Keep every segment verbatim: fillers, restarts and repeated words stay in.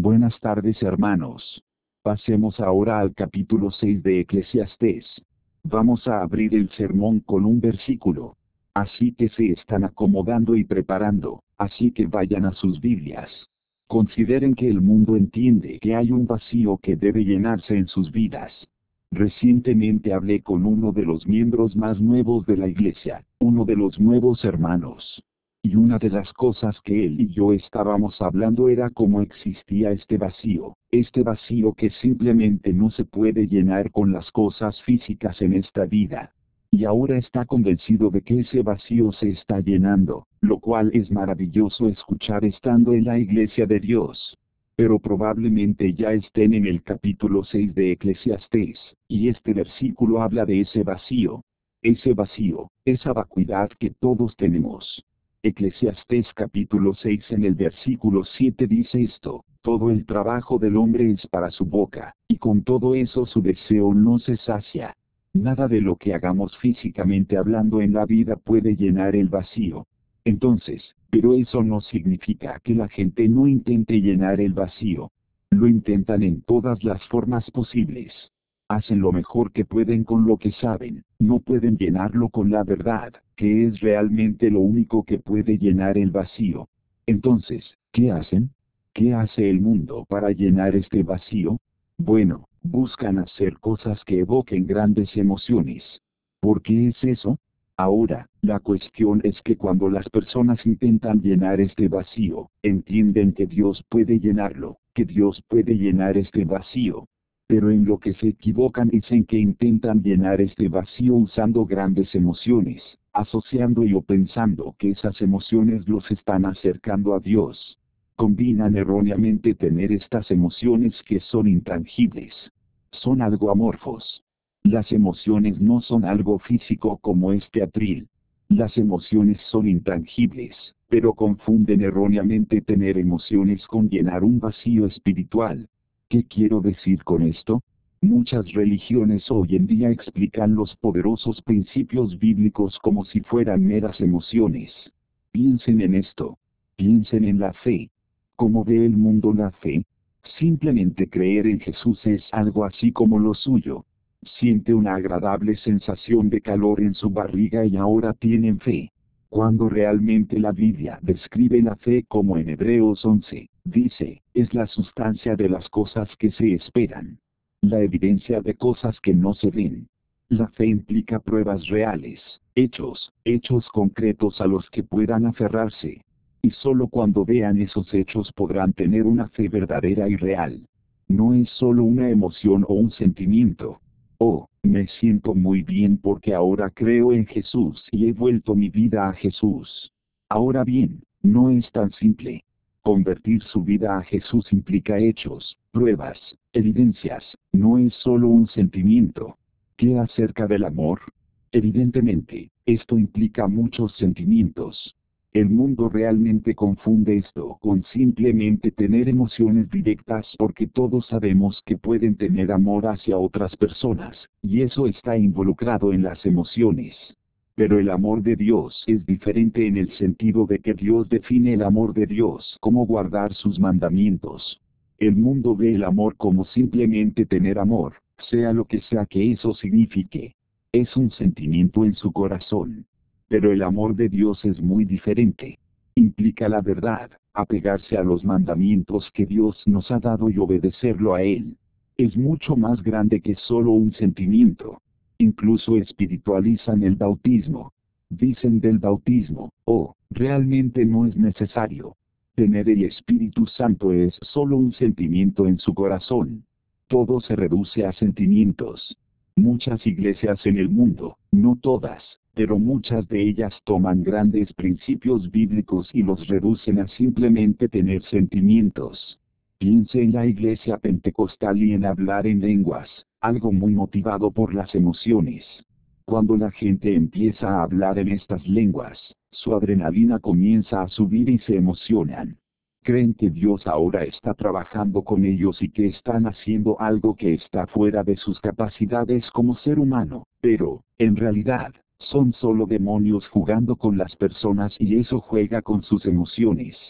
Buenas tardes, hermanos. Pasemos ahora al capítulo seis de Eclesiastés. Vamos a abrir el sermón con un versículo. Así que se están acomodando y preparando, así que vayan a sus Biblias. Consideren que el mundo entiende que hay un vacío que debe llenarse en sus vidas. Recientemente hablé con uno de los miembros más nuevos de la iglesia, uno de los nuevos hermanos. Y una de las cosas que él y yo estábamos hablando era cómo existía este vacío, este vacío que simplemente no se puede llenar con las cosas físicas en esta vida. Y ahora está convencido de que ese vacío se está llenando, lo cual es maravilloso escuchar estando en la iglesia de Dios. Pero probablemente ya estén en el capítulo seis de Eclesiastés, y este versículo habla de ese vacío. Ese vacío, esa vacuidad que todos tenemos. Eclesiastés capítulo seis en el versículo siete dice esto: todo el trabajo del hombre es para su boca, y con todo eso su deseo no se sacia. Nada de lo que hagamos físicamente hablando en la vida puede llenar el vacío. Entonces, pero eso no significa que la gente no intente llenar el vacío. Lo intentan en todas las formas posibles. Hacen lo mejor que pueden con lo que saben, no pueden llenarlo con la verdad, que es realmente lo único que puede llenar el vacío. Entonces, ¿qué hacen? ¿Qué hace el mundo para llenar este vacío? Bueno, buscan hacer cosas que evoquen grandes emociones. ¿Por qué es eso? Ahora, la cuestión es que cuando las personas intentan llenar este vacío, entienden que Dios puede llenarlo, que Dios puede llenar este vacío. Pero en lo que se equivocan es en que intentan llenar este vacío usando grandes emociones, asociando y o pensando que esas emociones los están acercando a Dios. Combinan erróneamente tener estas emociones que son intangibles. Son algo amorfos. Las emociones no son algo físico como este atril. Las emociones son intangibles, pero confunden erróneamente tener emociones con llenar un vacío espiritual. ¿Qué quiero decir con esto? Muchas religiones hoy en día explican los poderosos principios bíblicos como si fueran meras emociones. Piensen en esto. Piensen en la fe. ¿Cómo ve el mundo la fe? Simplemente creer en Jesús es algo así como lo suyo. Siente una agradable sensación de calor en su barriga y ahora tienen fe. Cuando realmente la Biblia describe la fe como en Hebreos once, dice, es la sustancia de las cosas que se esperan. La evidencia de cosas que no se ven. La fe implica pruebas reales, hechos, hechos concretos a los que puedan aferrarse. Y solo cuando vean esos hechos podrán tener una fe verdadera y real. No es solo una emoción o un sentimiento. Oh, me siento muy bien porque ahora creo en Jesús y he vuelto mi vida a Jesús. Ahora bien, no es tan simple. Convertir su vida a Jesús implica hechos, pruebas, evidencias, no es solo un sentimiento. ¿Qué acerca del amor? Evidentemente, esto implica muchos sentimientos. El mundo realmente confunde esto con simplemente tener emociones directas porque todos sabemos que pueden tener amor hacia otras personas, y eso está involucrado en las emociones. Pero el amor de Dios es diferente en el sentido de que Dios define el amor de Dios como guardar sus mandamientos. El mundo ve el amor como simplemente tener amor, sea lo que sea que eso signifique. Es un sentimiento en su corazón. Pero el amor de Dios es muy diferente. Implica la verdad, apegarse a los mandamientos que Dios nos ha dado y obedecerlo a Él. Es mucho más grande que solo un sentimiento. Incluso espiritualizan el bautismo. Dicen del bautismo, oh, realmente no es necesario. Tener el Espíritu Santo es solo un sentimiento en su corazón. Todo se reduce a sentimientos. Muchas iglesias en el mundo, no todas, pero muchas de ellas toman grandes principios bíblicos y los reducen a simplemente tener sentimientos. Piense en la iglesia pentecostal y en hablar en lenguas, algo muy motivado por las emociones. Cuando la gente empieza a hablar en estas lenguas, su adrenalina comienza a subir y se emocionan. Creen que Dios ahora está trabajando con ellos y que están haciendo algo que está fuera de sus capacidades como ser humano, pero, en realidad, son solo demonios jugando con las personas y eso juega con sus emociones.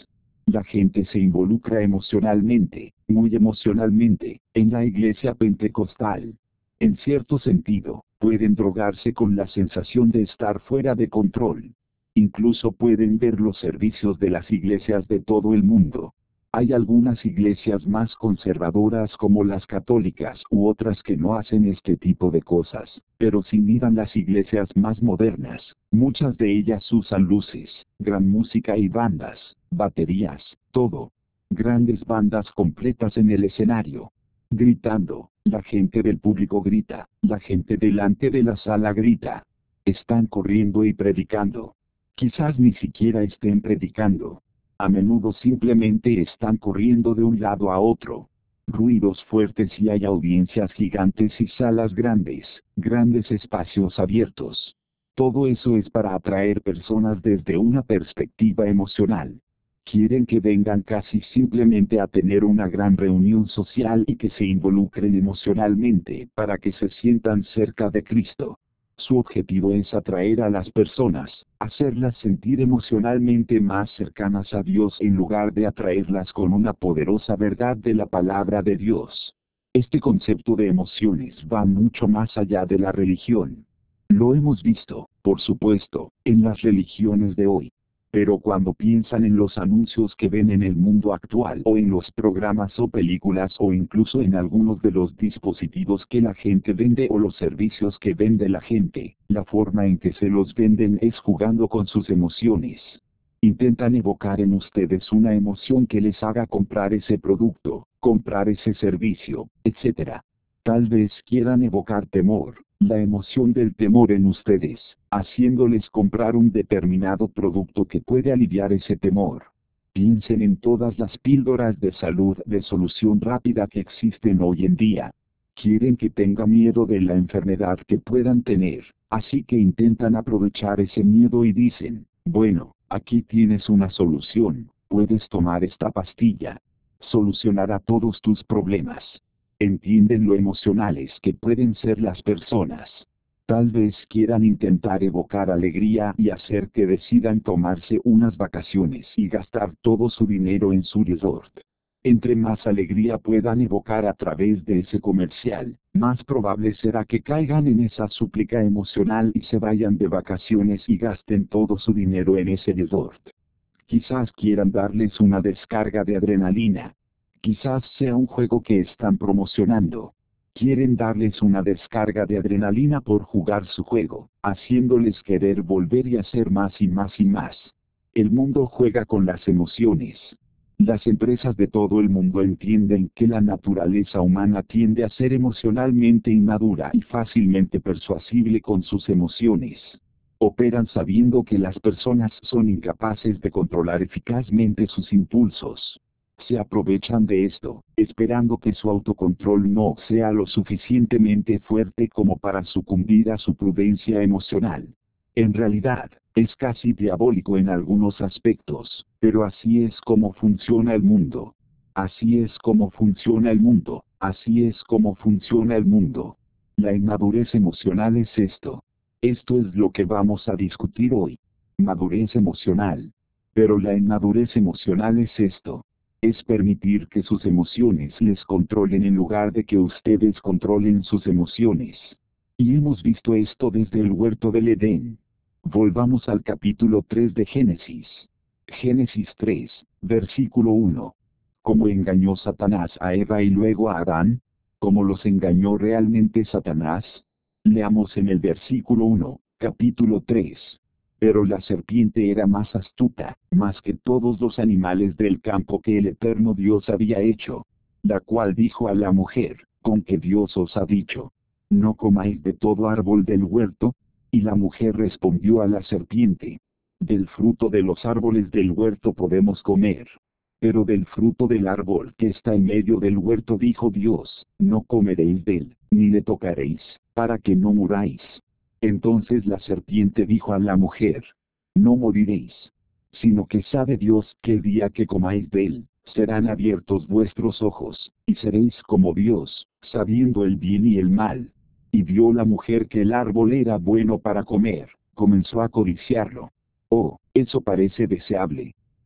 La gente se involucra emocionalmente, muy emocionalmente, en la iglesia pentecostal. En cierto sentido, pueden drogarse con la sensación de estar fuera de control. Incluso pueden ver los servicios de las iglesias de todo el mundo. Hay algunas iglesias más conservadoras como las católicas u otras que no hacen este tipo de cosas, pero si miran las iglesias más modernas, muchas de ellas usan luces, gran música y bandas, baterías, todo. Grandes bandas completas en el escenario. Gritando, la gente del público grita, la gente delante de la sala grita. Están corriendo y predicando. Quizás ni siquiera estén predicando. A menudo simplemente están corriendo de un lado a otro. Ruidos fuertes y hay audiencias gigantes y salas grandes, grandes espacios abiertos. Todo eso es para atraer personas desde una perspectiva emocional. Quieren que vengan casi simplemente a tener una gran reunión social y que se involucren emocionalmente para que se sientan cerca de Cristo. Su objetivo es atraer a las personas, hacerlas sentir emocionalmente más cercanas a Dios en lugar de atraerlas con una poderosa verdad de la palabra de Dios. Este concepto de emociones va mucho más allá de la religión. Lo hemos visto, por supuesto, en las religiones de hoy. Pero cuando piensan en los anuncios que ven en el mundo actual o en los programas o películas o incluso en algunos de los dispositivos que la gente vende o los servicios que vende la gente, la forma en que se los venden es jugando con sus emociones. Intentan evocar en ustedes una emoción que les haga comprar ese producto, comprar ese servicio, etcétera. Tal vez quieran evocar temor, la emoción del temor en ustedes, haciéndoles comprar un determinado producto que puede aliviar ese temor. Piensen en todas las píldoras de salud de solución rápida que existen hoy en día. Quieren que tenga miedo de la enfermedad que puedan tener, así que intentan aprovechar ese miedo y dicen, bueno, aquí tienes una solución, puedes tomar esta pastilla. Solucionará todos tus problemas. Entienden lo emocionales que pueden ser las personas. Tal vez quieran intentar evocar alegría y hacer que decidan tomarse unas vacaciones y gastar todo su dinero en su resort. Entre más alegría puedan evocar a través de ese comercial, más probable será que caigan en esa súplica emocional y se vayan de vacaciones y gasten todo su dinero en ese resort. Quizás quieran darles una descarga de adrenalina. Quizás sea un juego que están promocionando. Quieren darles una descarga de adrenalina por jugar su juego, haciéndoles querer volver y hacer más y más y más. El mundo juega con las emociones. Las empresas de todo el mundo entienden que la naturaleza humana tiende a ser emocionalmente inmadura y fácilmente persuasible con sus emociones. Operan sabiendo que las personas son incapaces de controlar eficazmente sus impulsos. Se aprovechan de esto, esperando que su autocontrol no sea lo suficientemente fuerte como para sucumbir a su prudencia emocional. En realidad, es casi diabólico en algunos aspectos, pero así es como funciona el mundo. Así es como funciona el mundo, así es como funciona el mundo. La inmadurez emocional es esto. Esto es lo que vamos a discutir hoy. Madurez emocional. Pero la inmadurez emocional es esto. Es permitir que sus emociones les controlen en lugar de que ustedes controlen sus emociones. Y hemos visto esto desde el huerto del Edén. Volvamos al capítulo tres de Génesis. Génesis tres, versículo uno. ¿Cómo engañó Satanás a Eva y luego a Adán? ¿Cómo los engañó realmente Satanás? Leamos en el versículo uno, capítulo tres. Pero la serpiente era más astuta, más que todos los animales del campo que el eterno Dios había hecho. La cual dijo a la mujer, ¿con qué Dios os ha dicho? ¿No comáis de todo árbol del huerto? Y la mujer respondió a la serpiente, del fruto de los árboles del huerto podemos comer. Pero del fruto del árbol que está en medio del huerto dijo Dios, no comeréis de él, ni le tocaréis, para que no muráis. Entonces la serpiente dijo a la mujer, no moriréis, sino que sabe Dios que el día que comáis de él, serán abiertos vuestros ojos, y seréis como Dios, sabiendo el bien y el mal. Y vio la mujer que el árbol era bueno para comer, comenzó a codiciarlo. Oh, eso parece deseable.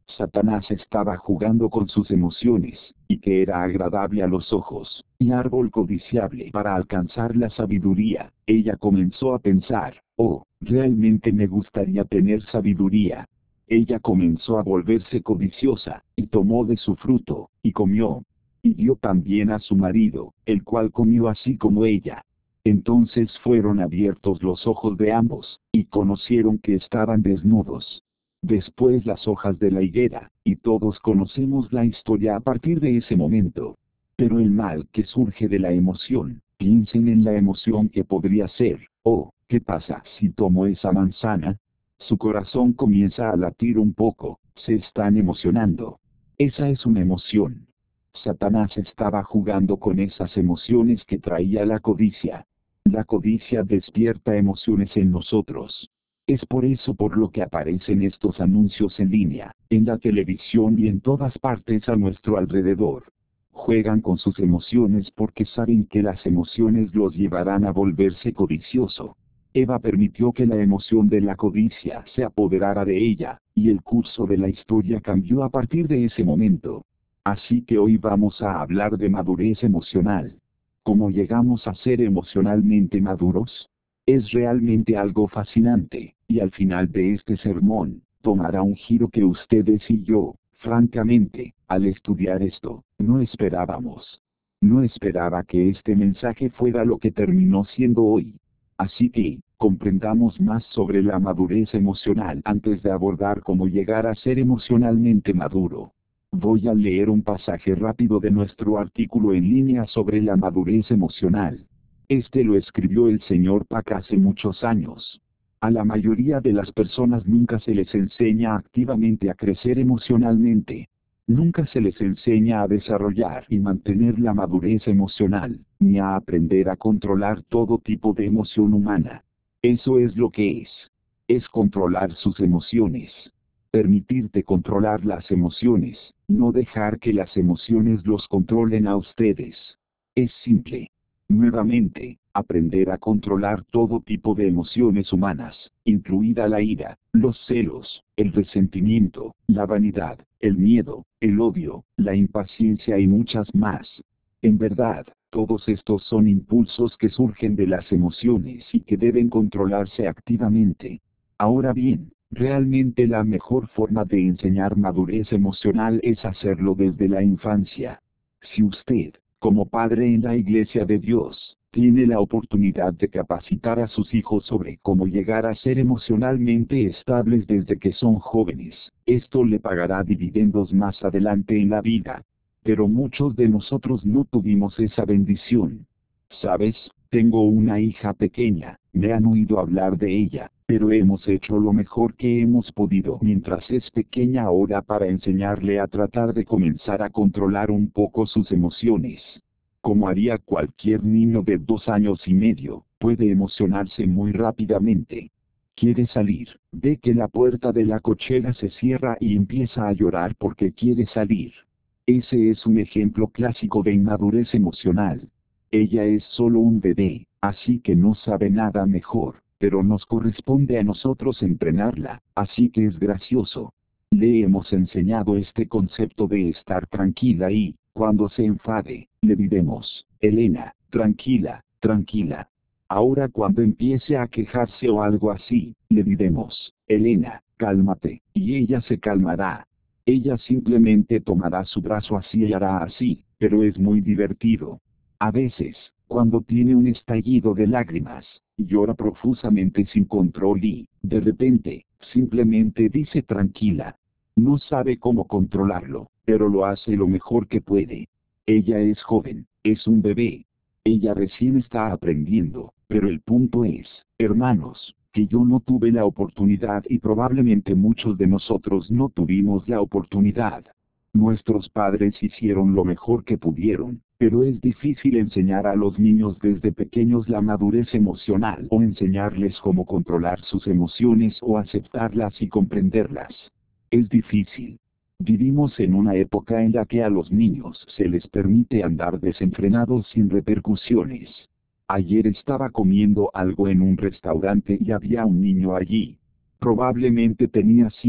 Satanás estaba jugando con sus emociones, y que era agradable a los ojos, y árbol codiciable para alcanzar la sabiduría. Ella comenzó a pensar, oh, realmente me gustaría tener sabiduría. Ella comenzó a volverse codiciosa, y tomó de su fruto, y comió. Y dio también a su marido, el cual comió así como ella. Entonces fueron abiertos los ojos de ambos, y conocieron que estaban desnudos. Después las hojas de la higuera, y todos conocemos la historia a partir de ese momento. Pero el mal que surge de la emoción, piensen en la emoción que podría ser, oh, ¿qué pasa si tomo esa manzana? Su corazón comienza a latir un poco, se están emocionando. Esa es una emoción. Satanás estaba jugando con esas emociones que traía la codicia. La codicia despierta emociones en nosotros. Es por eso por lo que aparecen estos anuncios en línea, en la televisión y en todas partes a nuestro alrededor. Juegan con sus emociones porque saben que las emociones los llevarán a volverse codicioso. Eva permitió que la emoción de la codicia se apoderara de ella, y el curso de la historia cambió a partir de ese momento. Así que hoy vamos a hablar de madurez emocional. ¿Cómo llegamos a ser emocionalmente maduros? Es realmente algo fascinante, y al final de este sermón, tomará un giro que ustedes y yo, francamente, al estudiar esto, no esperábamos. No esperaba que este mensaje fuera lo que terminó siendo hoy. Así que, comprendamos más sobre la madurez emocional antes de abordar cómo llegar a ser emocionalmente maduro. Voy a leer un pasaje rápido de nuestro artículo en línea sobre la madurez emocional. Este lo escribió el señor Pack hace muchos años. A la mayoría de las personas nunca se les enseña activamente a crecer emocionalmente. Nunca se les enseña a desarrollar y mantener la madurez emocional, ni a aprender a controlar todo tipo de emoción humana. Eso es lo que es. Es controlar sus emociones. Permitirte controlar las emociones, no dejar que las emociones los controlen a ustedes. Es simple. Nuevamente, aprender a controlar todo tipo de emociones humanas, incluida la ira, los celos, el resentimiento, la vanidad, el miedo, el odio, la impaciencia y muchas más. En verdad, todos estos son impulsos que surgen de las emociones y que deben controlarse activamente. Ahora bien, realmente la mejor forma de enseñar madurez emocional es hacerlo desde la infancia. Si usted, como padre en la Iglesia de Dios, tiene la oportunidad de capacitar a sus hijos sobre cómo llegar a ser emocionalmente estables desde que son jóvenes, esto le pagará dividendos más adelante en la vida. Pero muchos de nosotros no tuvimos esa bendición. ¿Sabes? Tengo una hija pequeña, me han oído hablar de ella, pero hemos hecho lo mejor que hemos podido mientras es pequeña ahora para enseñarle a tratar de comenzar a controlar un poco sus emociones. Como haría cualquier niño de dos años y medio, puede emocionarse muy rápidamente. Quiere salir, ve que la puerta de la cochera se cierra y empieza a llorar porque quiere salir. Ese es un ejemplo clásico de inmadurez emocional. Ella es solo un bebé, así que no sabe nada mejor, pero nos corresponde a nosotros entrenarla, así que es gracioso. Le hemos enseñado este concepto de estar tranquila y, cuando se enfade, le diremos, Elena, tranquila, tranquila. Ahora cuando empiece a quejarse o algo así, le diremos, Elena, cálmate, y ella se calmará. Ella simplemente tomará su brazo así y hará así, pero es muy divertido. A veces, cuando tiene un estallido de lágrimas, llora profusamente sin control y, de repente, simplemente dice tranquila. No sabe cómo controlarlo, pero lo hace lo mejor que puede. Ella es joven, es un bebé. Ella recién está aprendiendo, pero el punto es, hermanos, que yo no tuve la oportunidad y probablemente muchos de nosotros no tuvimos la oportunidad. Nuestros padres hicieron lo mejor que pudieron, pero es difícil enseñar a los niños desde pequeños la madurez emocional o enseñarles cómo controlar sus emociones o aceptarlas y comprenderlas. Es difícil. Vivimos en una época en la que a los niños se les permite andar desenfrenados sin repercusiones. Ayer estaba comiendo algo en un restaurante y había un niño allí. Probablemente tenía cinco,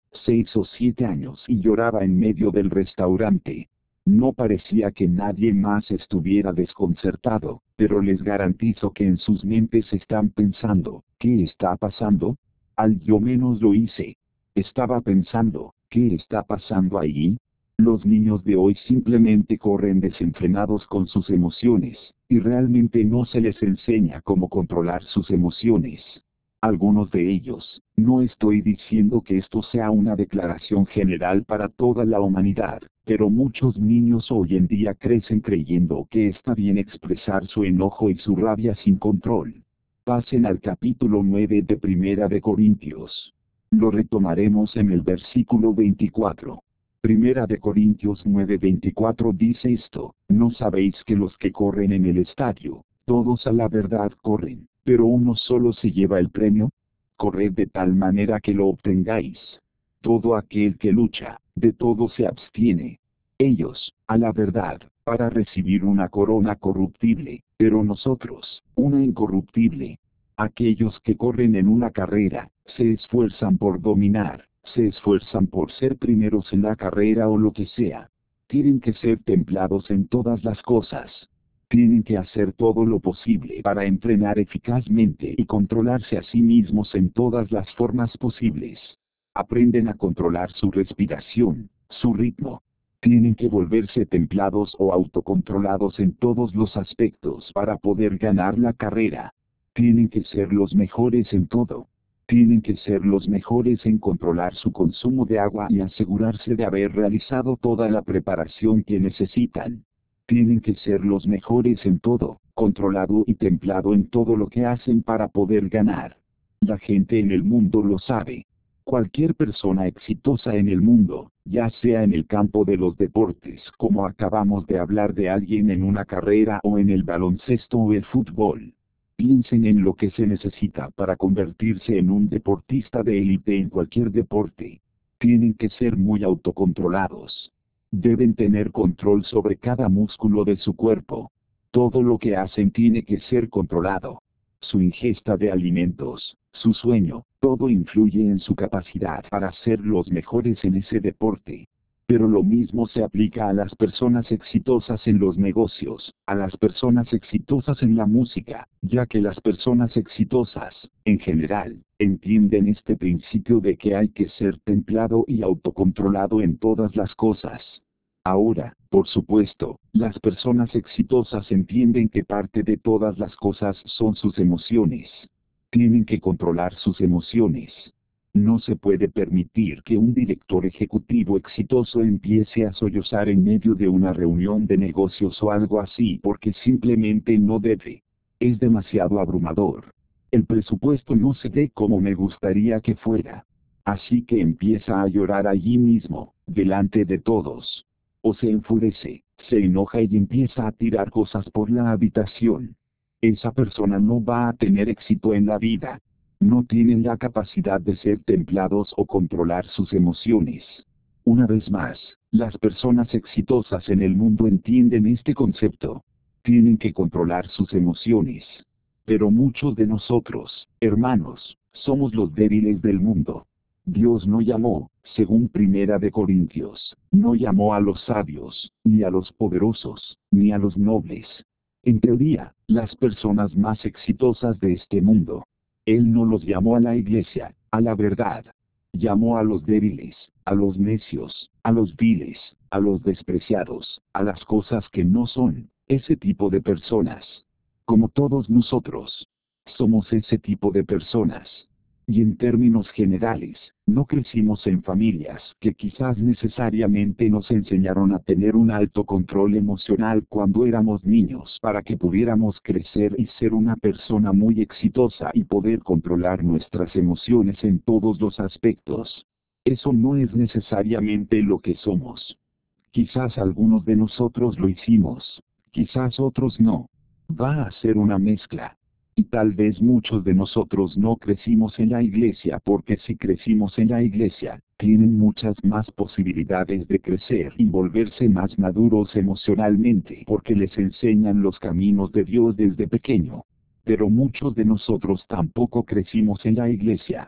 seis o siete años y lloraba en medio del restaurante. No parecía que nadie más estuviera desconcertado, pero les garantizo que en sus mentes están pensando, ¿qué está pasando? Al yo menos lo hice. Estaba pensando, ¿qué está pasando ahí? Los niños de hoy simplemente corren desenfrenados con sus emociones, y realmente no se les enseña cómo controlar sus emociones. Algunos de ellos, no estoy diciendo que esto sea una declaración general para toda la humanidad, pero muchos niños hoy en día crecen creyendo que está bien expresar su enojo y su rabia sin control. Pasen al capítulo nueve de Primera de Corintios. Lo retomaremos en el versículo veinticuatro. Primera de Corintios nueve veinticuatro dice esto: ¿no sabéis que los que corren en el estadio, todos a la verdad corren, pero uno solo se lleva el premio? Corred de tal manera que lo obtengáis. Todo aquel que lucha, de todo se abstiene. Ellos, a la verdad, para recibir una corona corruptible, pero nosotros, una incorruptible. Aquellos que corren en una carrera, se esfuerzan por dominar, se esfuerzan por ser primeros en la carrera o lo que sea. Tienen que ser templados en todas las cosas. Tienen que hacer todo lo posible para entrenar eficazmente y controlarse a sí mismos en todas las formas posibles. Aprenden a controlar su respiración, su ritmo. Tienen que volverse templados o autocontrolados en todos los aspectos para poder ganar la carrera. Tienen que ser los mejores en todo. Tienen que ser los mejores en controlar su consumo de agua y asegurarse de haber realizado toda la preparación que necesitan. Tienen que ser los mejores en todo, controlado y templado en todo lo que hacen para poder ganar. La gente en el mundo lo sabe. Cualquier persona exitosa en el mundo, ya sea en el campo de los deportes como acabamos de hablar de alguien en una carrera o en el baloncesto o el fútbol. Piensen en lo que se necesita para convertirse en un deportista de élite en cualquier deporte. Tienen que ser muy autocontrolados. Deben tener control sobre cada músculo de su cuerpo. Todo lo que hacen tiene que ser controlado. Su ingesta de alimentos, su sueño, todo influye en su capacidad para ser los mejores en ese deporte. Pero lo mismo se aplica a las personas exitosas en los negocios, a las personas exitosas en la música, ya que las personas exitosas, en general, entienden este principio de que hay que ser templado y autocontrolado en todas las cosas. Ahora, por supuesto, las personas exitosas entienden que parte de todas las cosas son sus emociones. Tienen que controlar sus emociones. No se puede permitir que un director ejecutivo exitoso empiece a sollozar en medio de una reunión de negocios o algo así porque simplemente no debe. Es demasiado abrumador. El presupuesto no se ve como me gustaría que fuera. Así que empieza a llorar allí mismo, delante de todos. O se enfurece, se enoja y empieza a tirar cosas por la habitación. Esa persona no va a tener éxito en la vida. No tienen la capacidad de ser templados o controlar sus emociones. Una vez más, las personas exitosas en el mundo entienden este concepto. Tienen que controlar sus emociones. Pero muchos de nosotros, hermanos, somos los débiles del mundo. Dios no llamó, según Primera de Corintios, no llamó a los sabios, ni a los poderosos, ni a los nobles. En teoría, las personas más exitosas de este mundo. Él no los llamó a la iglesia, a la verdad. Llamó a los débiles, a los necios, a los viles, a los despreciados, a las cosas que no son, ese tipo de personas. Como todos nosotros. Somos ese tipo de personas. Y en términos generales, no crecimos en familias que quizás necesariamente nos enseñaron a tener un alto control emocional cuando éramos niños para que pudiéramos crecer y ser una persona muy exitosa y poder controlar nuestras emociones en todos los aspectos. Eso no es necesariamente lo que somos. Quizás algunos de nosotros lo hicimos, quizás otros no. Va a ser una mezcla. Y tal vez muchos de nosotros no crecimos en la iglesia porque si crecimos en la iglesia, tienen muchas más posibilidades de crecer y volverse más maduros emocionalmente porque les enseñan los caminos de Dios desde pequeño. Pero muchos de nosotros tampoco crecimos en la iglesia.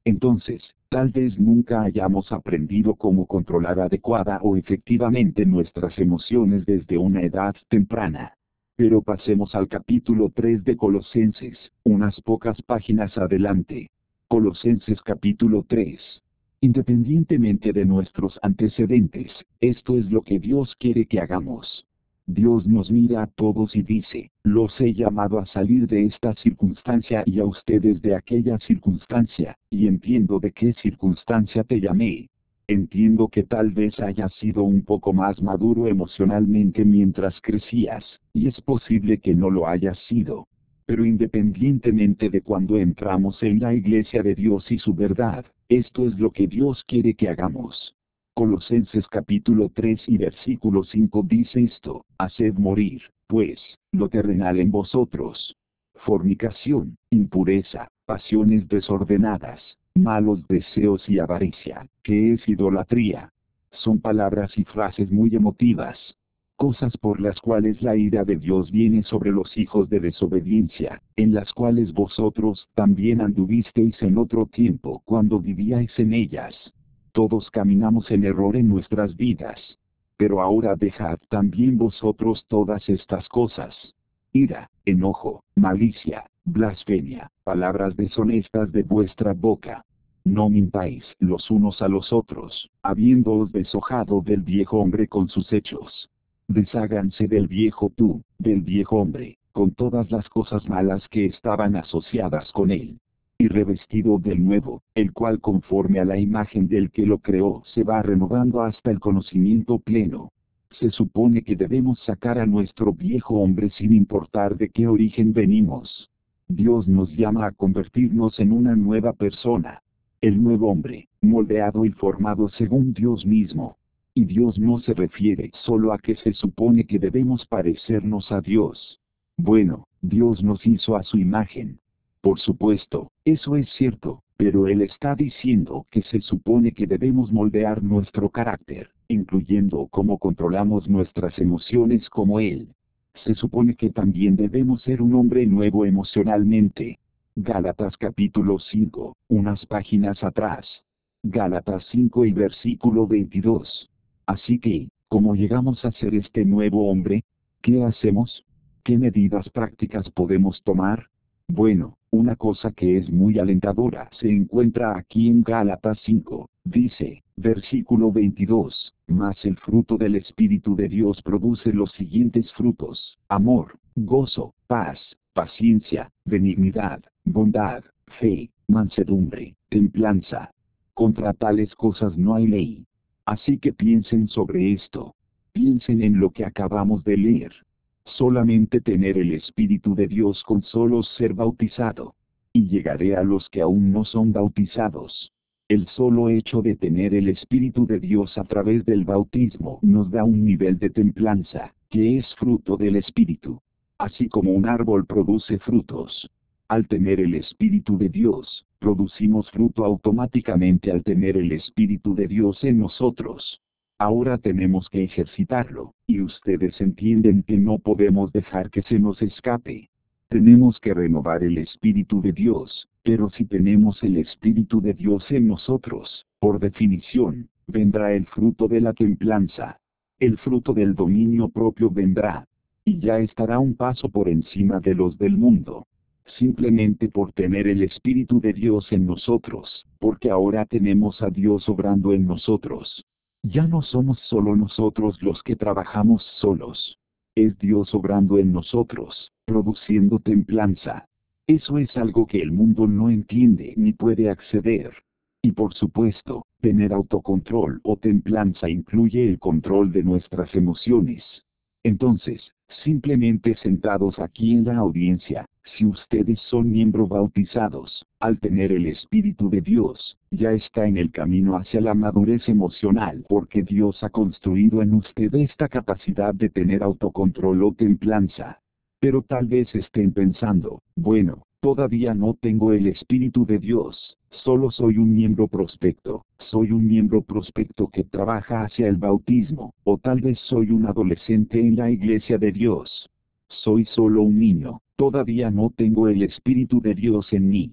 Entonces, tal vez nunca hayamos aprendido cómo controlar adecuada o efectivamente nuestras emociones desde una edad temprana. Pero pasemos al capítulo tres de Colosenses, unas pocas páginas adelante. Colosenses capítulo tres. Independientemente de nuestros antecedentes, esto es lo que Dios quiere que hagamos. Dios nos mira a todos y dice, los he llamado a salir de esta circunstancia y a ustedes de aquella circunstancia, y entiendo de qué circunstancia te llamé. Entiendo que tal vez hayas sido un poco más maduro emocionalmente mientras crecías, y es posible que no lo hayas sido. Pero independientemente de cuando entramos en la iglesia de Dios y su verdad, esto es lo que Dios quiere que hagamos. Colosenses capítulo tres y versículo cinco dice esto, haced morir, pues, lo terrenal en vosotros. Fornicación, impureza, pasiones desordenadas, malos deseos y avaricia, que es idolatría. Son palabras y frases muy emotivas. Cosas por las cuales la ira de Dios viene sobre los hijos de desobediencia, en las cuales vosotros también anduvisteis en otro tiempo cuando vivíais en ellas. Todos caminamos en error en nuestras vidas. Pero ahora dejad también vosotros todas estas cosas. Ira, enojo, malicia, blasfemia, palabras deshonestas de vuestra boca. No mintáis los unos a los otros, habiéndoos deshojado del viejo hombre con sus hechos. Desháganse del viejo tú, del viejo hombre, con todas las cosas malas que estaban asociadas con él. Y revestido del nuevo, el cual conforme a la imagen del que lo creó se va renovando hasta el conocimiento pleno. Se supone que debemos sacar a nuestro viejo hombre sin importar de qué origen venimos. Dios nos llama a convertirnos en una nueva persona. El nuevo hombre, moldeado y formado según Dios mismo. Y Dios no se refiere solo a que se supone que debemos parecernos a Dios. Bueno, Dios nos hizo a su imagen. Por supuesto, eso es cierto, pero Él está diciendo que se supone que debemos moldear nuestro carácter, incluyendo cómo controlamos nuestras emociones como Él. Se supone que también debemos ser un hombre nuevo emocionalmente. Gálatas capítulo cinco, unas páginas atrás. Gálatas cinco y versículo veintidós. Así que, ¿cómo llegamos a ser este nuevo hombre? ¿Qué hacemos? ¿Qué medidas prácticas podemos tomar? Bueno, una cosa que es muy alentadora se encuentra aquí en Gálatas cinco, dice, versículo veintidós, mas el fruto del Espíritu de Dios produce los siguientes frutos, amor, gozo, paz, paciencia, benignidad, bondad, fe, mansedumbre, templanza. Contra tales cosas no hay ley. Así que piensen sobre esto. Piensen en lo que acabamos de leer. Solamente tener el Espíritu de Dios con solo ser bautizado. Y llegaré a los que aún no son bautizados. El solo hecho de tener el Espíritu de Dios a través del bautismo nos da un nivel de templanza, que es fruto del Espíritu. Así como un árbol produce frutos. Al tener el Espíritu de Dios, producimos fruto automáticamente al tener el Espíritu de Dios en nosotros. Ahora tenemos que ejercitarlo, y ustedes entienden que no podemos dejar que se nos escape. Tenemos que renovar el Espíritu de Dios, pero si tenemos el Espíritu de Dios en nosotros, por definición, vendrá el fruto de la templanza. El fruto del dominio propio vendrá. Y ya estará un paso por encima de los del mundo. Simplemente por tener el Espíritu de Dios en nosotros, porque ahora tenemos a Dios obrando en nosotros. Ya no somos solo nosotros los que trabajamos solos. Es Dios obrando en nosotros, produciendo templanza. Eso es algo que el mundo no entiende ni puede acceder. Y por supuesto, tener autocontrol o templanza incluye el control de nuestras emociones. Entonces, simplemente sentados aquí en la audiencia, si ustedes son miembros bautizados, al tener el Espíritu de Dios, ya está en el camino hacia la madurez emocional porque Dios ha construido en usted esta capacidad de tener autocontrol o templanza. Pero tal vez estén pensando, bueno, todavía no tengo el Espíritu de Dios, solo soy un miembro prospecto, soy un miembro prospecto que trabaja hacia el bautismo, o tal vez soy un adolescente en la iglesia de Dios. Soy solo un niño, todavía no tengo el Espíritu de Dios en mí.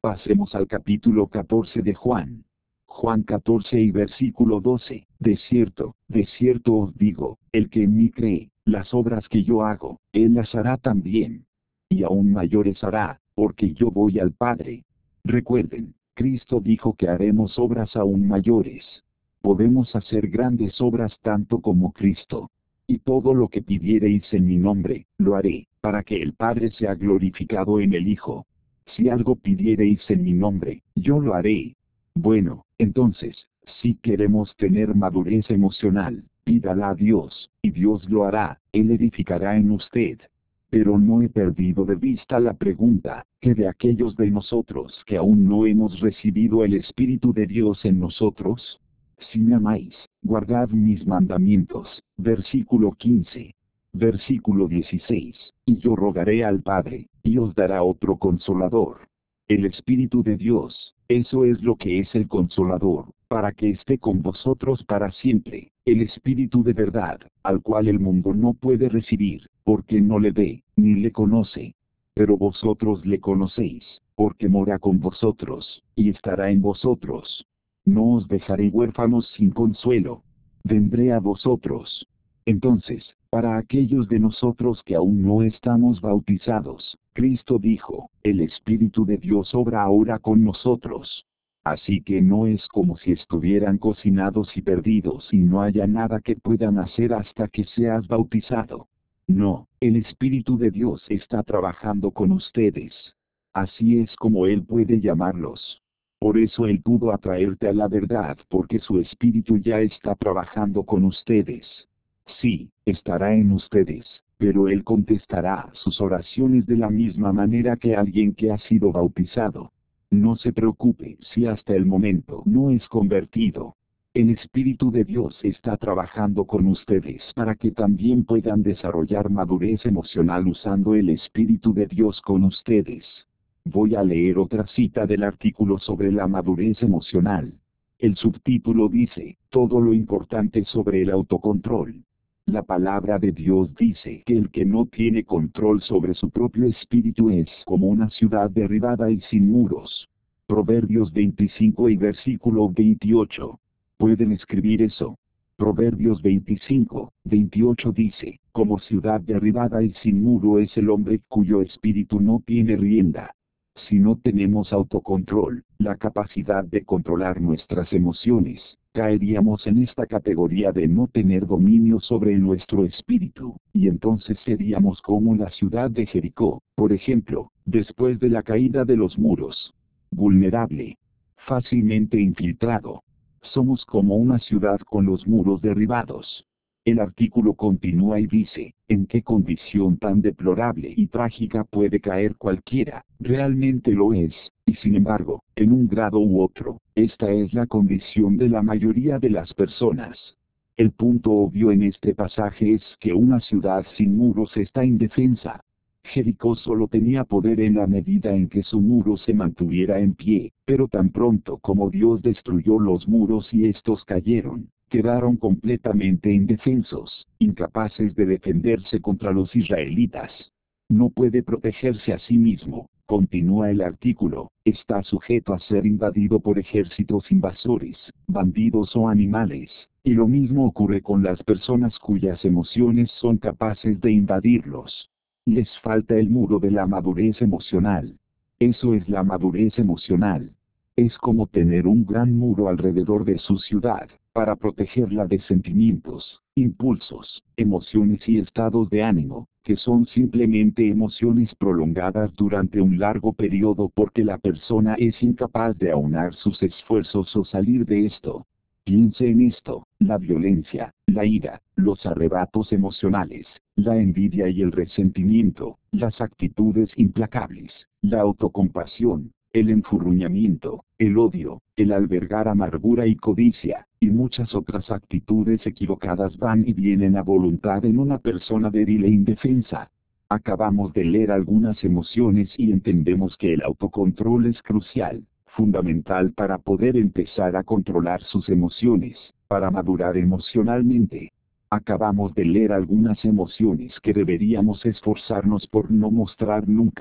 Pasemos al capítulo catorce de Juan. Juan catorce y versículo doce. De cierto, de cierto os digo, el que en mí cree, las obras que yo hago, él las hará también. Y aún mayores hará, porque yo voy al Padre. Recuerden, Cristo dijo que haremos obras aún mayores. Podemos hacer grandes obras tanto como Cristo. Y todo lo que pidiereis en mi nombre, lo haré, para que el Padre sea glorificado en el Hijo. Si algo pidiereis en mi nombre, yo lo haré. Bueno, entonces, si queremos tener madurez emocional, pídala a Dios, y Dios lo hará, Él edificará en usted. Pero no he perdido de vista la pregunta, que de aquellos de nosotros que aún no hemos recibido el Espíritu de Dios en nosotros. Si me amáis, guardad mis mandamientos. Versículo quince. Versículo dieciséis. Y yo rogaré al Padre, y os dará otro consolador. El Espíritu de Dios, eso es lo que es el consolador, para que esté con vosotros para siempre, el Espíritu de verdad, al cual el mundo no puede recibir, porque no le ve, ni le conoce. Pero vosotros le conocéis, porque mora con vosotros, y estará en vosotros. No os dejaré huérfanos sin consuelo. Vendré a vosotros. Entonces, para aquellos de nosotros que aún no estamos bautizados, Cristo dijo, el Espíritu de Dios obra ahora con nosotros. Así que no es como si estuvieran cocinados y perdidos y no haya nada que puedan hacer hasta que seas bautizado. No, el Espíritu de Dios está trabajando con ustedes. Así es como Él puede llamarlos. Por eso Él pudo atraerte a la verdad, porque su Espíritu ya está trabajando con ustedes. Sí, estará en ustedes, pero Él contestará sus oraciones de la misma manera que alguien que ha sido bautizado. No se preocupe si hasta el momento no es convertido. El Espíritu de Dios está trabajando con ustedes para que también puedan desarrollar madurez emocional usando el Espíritu de Dios con ustedes. Voy a leer otra cita del artículo sobre la madurez emocional. El subtítulo dice, todo lo importante sobre el autocontrol. La palabra de Dios dice que el que no tiene control sobre su propio espíritu es como una ciudad derribada y sin muros. Proverbios veinticinco y versículo veintiocho. ¿Pueden escribir eso? Proverbios veinticinco, veintiocho dice, como ciudad derribada y sin muro es el hombre cuyo espíritu no tiene rienda. Si no tenemos autocontrol, la capacidad de controlar nuestras emociones, caeríamos en esta categoría de no tener dominio sobre nuestro espíritu, y entonces seríamos como la ciudad de Jericó, por ejemplo, después de la caída de los muros. Vulnerable. Fácilmente infiltrado. Somos como una ciudad con los muros derribados. El artículo continúa y dice, ¿en qué condición tan deplorable y trágica puede caer cualquiera? Realmente lo es, y sin embargo, en un grado u otro, esta es la condición de la mayoría de las personas. El punto obvio en este pasaje es que una ciudad sin muros está indefensa. Jericó solo tenía poder en la medida en que su muro se mantuviera en pie, pero tan pronto como Dios destruyó los muros y estos cayeron, quedaron completamente indefensos, incapaces de defenderse contra los israelitas. No puede protegerse a sí mismo, continúa el artículo, está sujeto a ser invadido por ejércitos invasores, bandidos o animales, y lo mismo ocurre con las personas cuyas emociones son capaces de invadirlos. Les falta el muro de la madurez emocional. Eso es la madurez emocional. Es como tener un gran muro alrededor de su ciudad, para protegerla de sentimientos, impulsos, emociones y estados de ánimo, que son simplemente emociones prolongadas durante un largo periodo porque la persona es incapaz de aunar sus esfuerzos o salir de esto. Piense en esto, la violencia, la ira, los arrebatos emocionales, la envidia y el resentimiento, las actitudes implacables, la autocompasión, el enfurruñamiento, el odio, el albergar amargura y codicia, y muchas otras actitudes equivocadas van y vienen a voluntad en una persona débil e indefensa. Acabamos de leer algunas emociones y entendemos que el autocontrol es crucial, fundamental para poder empezar a controlar sus emociones, para madurar emocionalmente. Acabamos de leer algunas emociones que deberíamos esforzarnos por no mostrar nunca.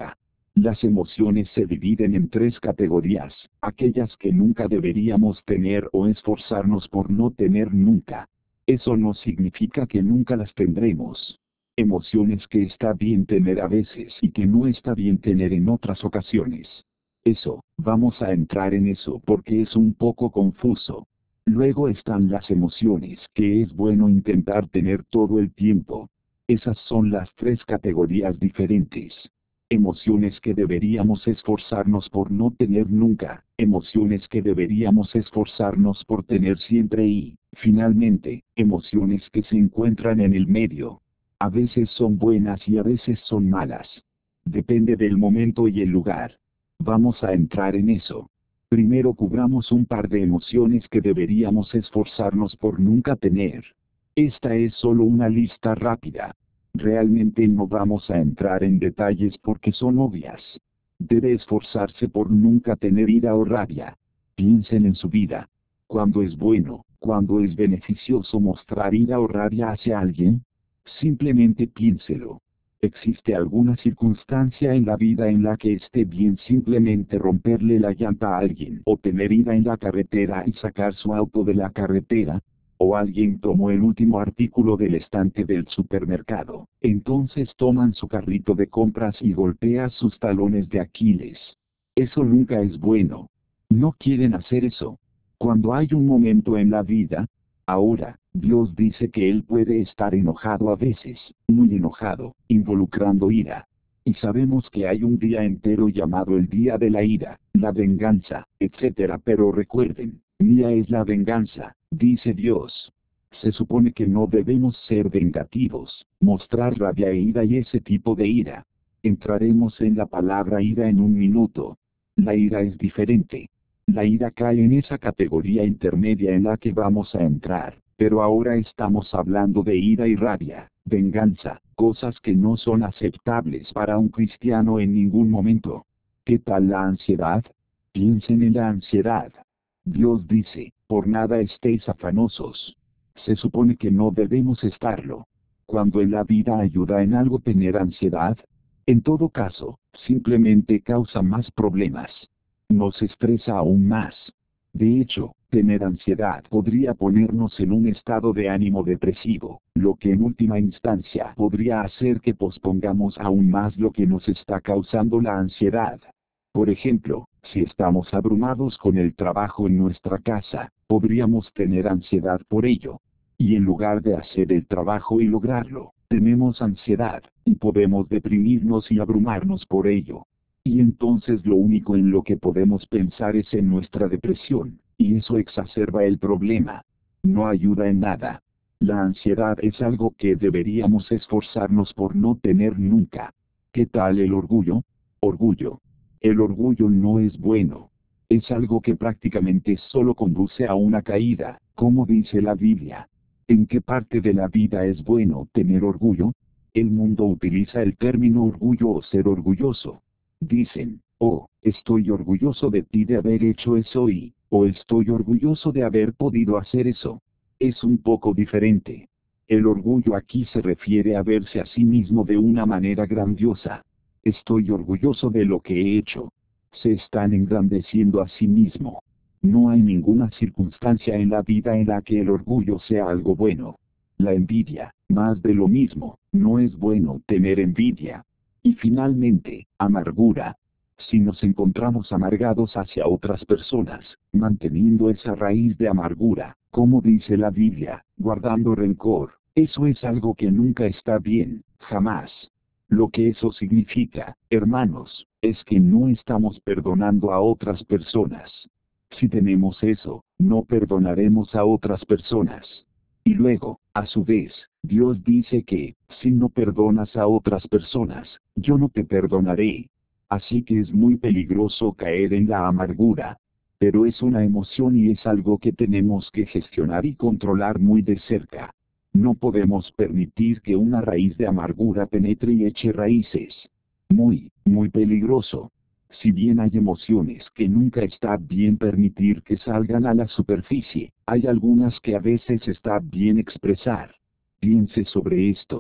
Las emociones se dividen en tres categorías, aquellas que nunca deberíamos tener o esforzarnos por no tener nunca. Eso no significa que nunca las tendremos. Emociones que está bien tener a veces y que no está bien tener en otras ocasiones. Eso, vamos a entrar en eso porque es un poco confuso. Luego están las emociones que es bueno intentar tener todo el tiempo. Esas son las tres categorías diferentes. Emociones que deberíamos esforzarnos por no tener nunca, emociones que deberíamos esforzarnos por tener siempre y, finalmente, emociones que se encuentran en el medio. A veces son buenas y a veces son malas. Depende del momento y el lugar. Vamos a entrar en eso. Primero cubramos un par de emociones que deberíamos esforzarnos por nunca tener. Esta es solo una lista rápida. Realmente no vamos a entrar en detalles porque son obvias. Debe esforzarse por nunca tener ira o rabia. Piensen en su vida. ¿Cuándo es bueno, cuándo es beneficioso mostrar ira o rabia hacia alguien? Simplemente piénselo. ¿Existe alguna circunstancia en la vida en la que esté bien simplemente romperle la llanta a alguien o tener ira en la carretera y sacar su auto de la carretera? O alguien tomó el último artículo del estante del supermercado, entonces toman su carrito de compras y golpea sus talones de Aquiles. Eso nunca es bueno. No quieren hacer eso. Cuando hay un momento en la vida, ahora, Dios dice que Él puede estar enojado a veces, muy enojado, involucrando ira. Y sabemos que hay un día entero llamado el día de la ira, la venganza, etcétera. Pero recuerden, mía es la venganza, dice Dios. Se supone que no debemos ser vengativos, mostrar rabia e ira y ese tipo de ira. Entraremos en la palabra ira en un minuto. La ira es diferente. La ira cae en esa categoría intermedia en la que vamos a entrar, pero ahora estamos hablando de ira y rabia, venganza, cosas que no son aceptables para un cristiano en ningún momento. ¿Qué tal la ansiedad? Piensen en la ansiedad. Dios dice, por nada estéis afanosos. Se supone que no debemos estarlo. Cuando en la vida ayuda en algo tener ansiedad, en todo caso, simplemente causa más problemas. Nos estresa aún más. De hecho, tener ansiedad podría ponernos en un estado de ánimo depresivo, lo que en última instancia podría hacer que pospongamos aún más lo que nos está causando la ansiedad. Por ejemplo, si estamos abrumados con el trabajo en nuestra casa, podríamos tener ansiedad por ello. Y en lugar de hacer el trabajo y lograrlo, tenemos ansiedad, y podemos deprimirnos y abrumarnos por ello. Y entonces lo único en lo que podemos pensar es en nuestra depresión, y eso exacerba el problema. No ayuda en nada. La ansiedad es algo que deberíamos esforzarnos por no tener nunca. ¿Qué tal el orgullo? Orgullo. El orgullo no es bueno. Es algo que prácticamente solo conduce a una caída, como dice la Biblia. ¿En qué parte de la vida es bueno tener orgullo? El mundo utiliza el término orgullo o ser orgulloso. Dicen, oh, estoy orgulloso de ti de haber hecho eso y, o estoy orgulloso de haber podido hacer eso. Es un poco diferente. El orgullo aquí se refiere a verse a sí mismo de una manera grandiosa. Estoy orgulloso de lo que he hecho. Se están engrandeciendo a sí mismo. No hay ninguna circunstancia en la vida en la que el orgullo sea algo bueno. La envidia, más de lo mismo, no es bueno tener envidia. Y finalmente, amargura. Si nos encontramos amargados hacia otras personas, manteniendo esa raíz de amargura, como dice la Biblia, guardando rencor, eso es algo que nunca está bien, jamás. Lo que eso significa, hermanos, es que no estamos perdonando a otras personas. Si tenemos eso, no perdonaremos a otras personas. Y luego, a su vez, Dios dice que, si no perdonas a otras personas, yo no te perdonaré. Así que es muy peligroso caer en la amargura. Pero es una emoción y es algo que tenemos que gestionar y controlar muy de cerca. No podemos permitir que una raíz de amargura penetre y eche raíces. Muy, muy peligroso. Si bien hay emociones que nunca está bien permitir que salgan a la superficie, hay algunas que a veces está bien expresar. Piense sobre esto.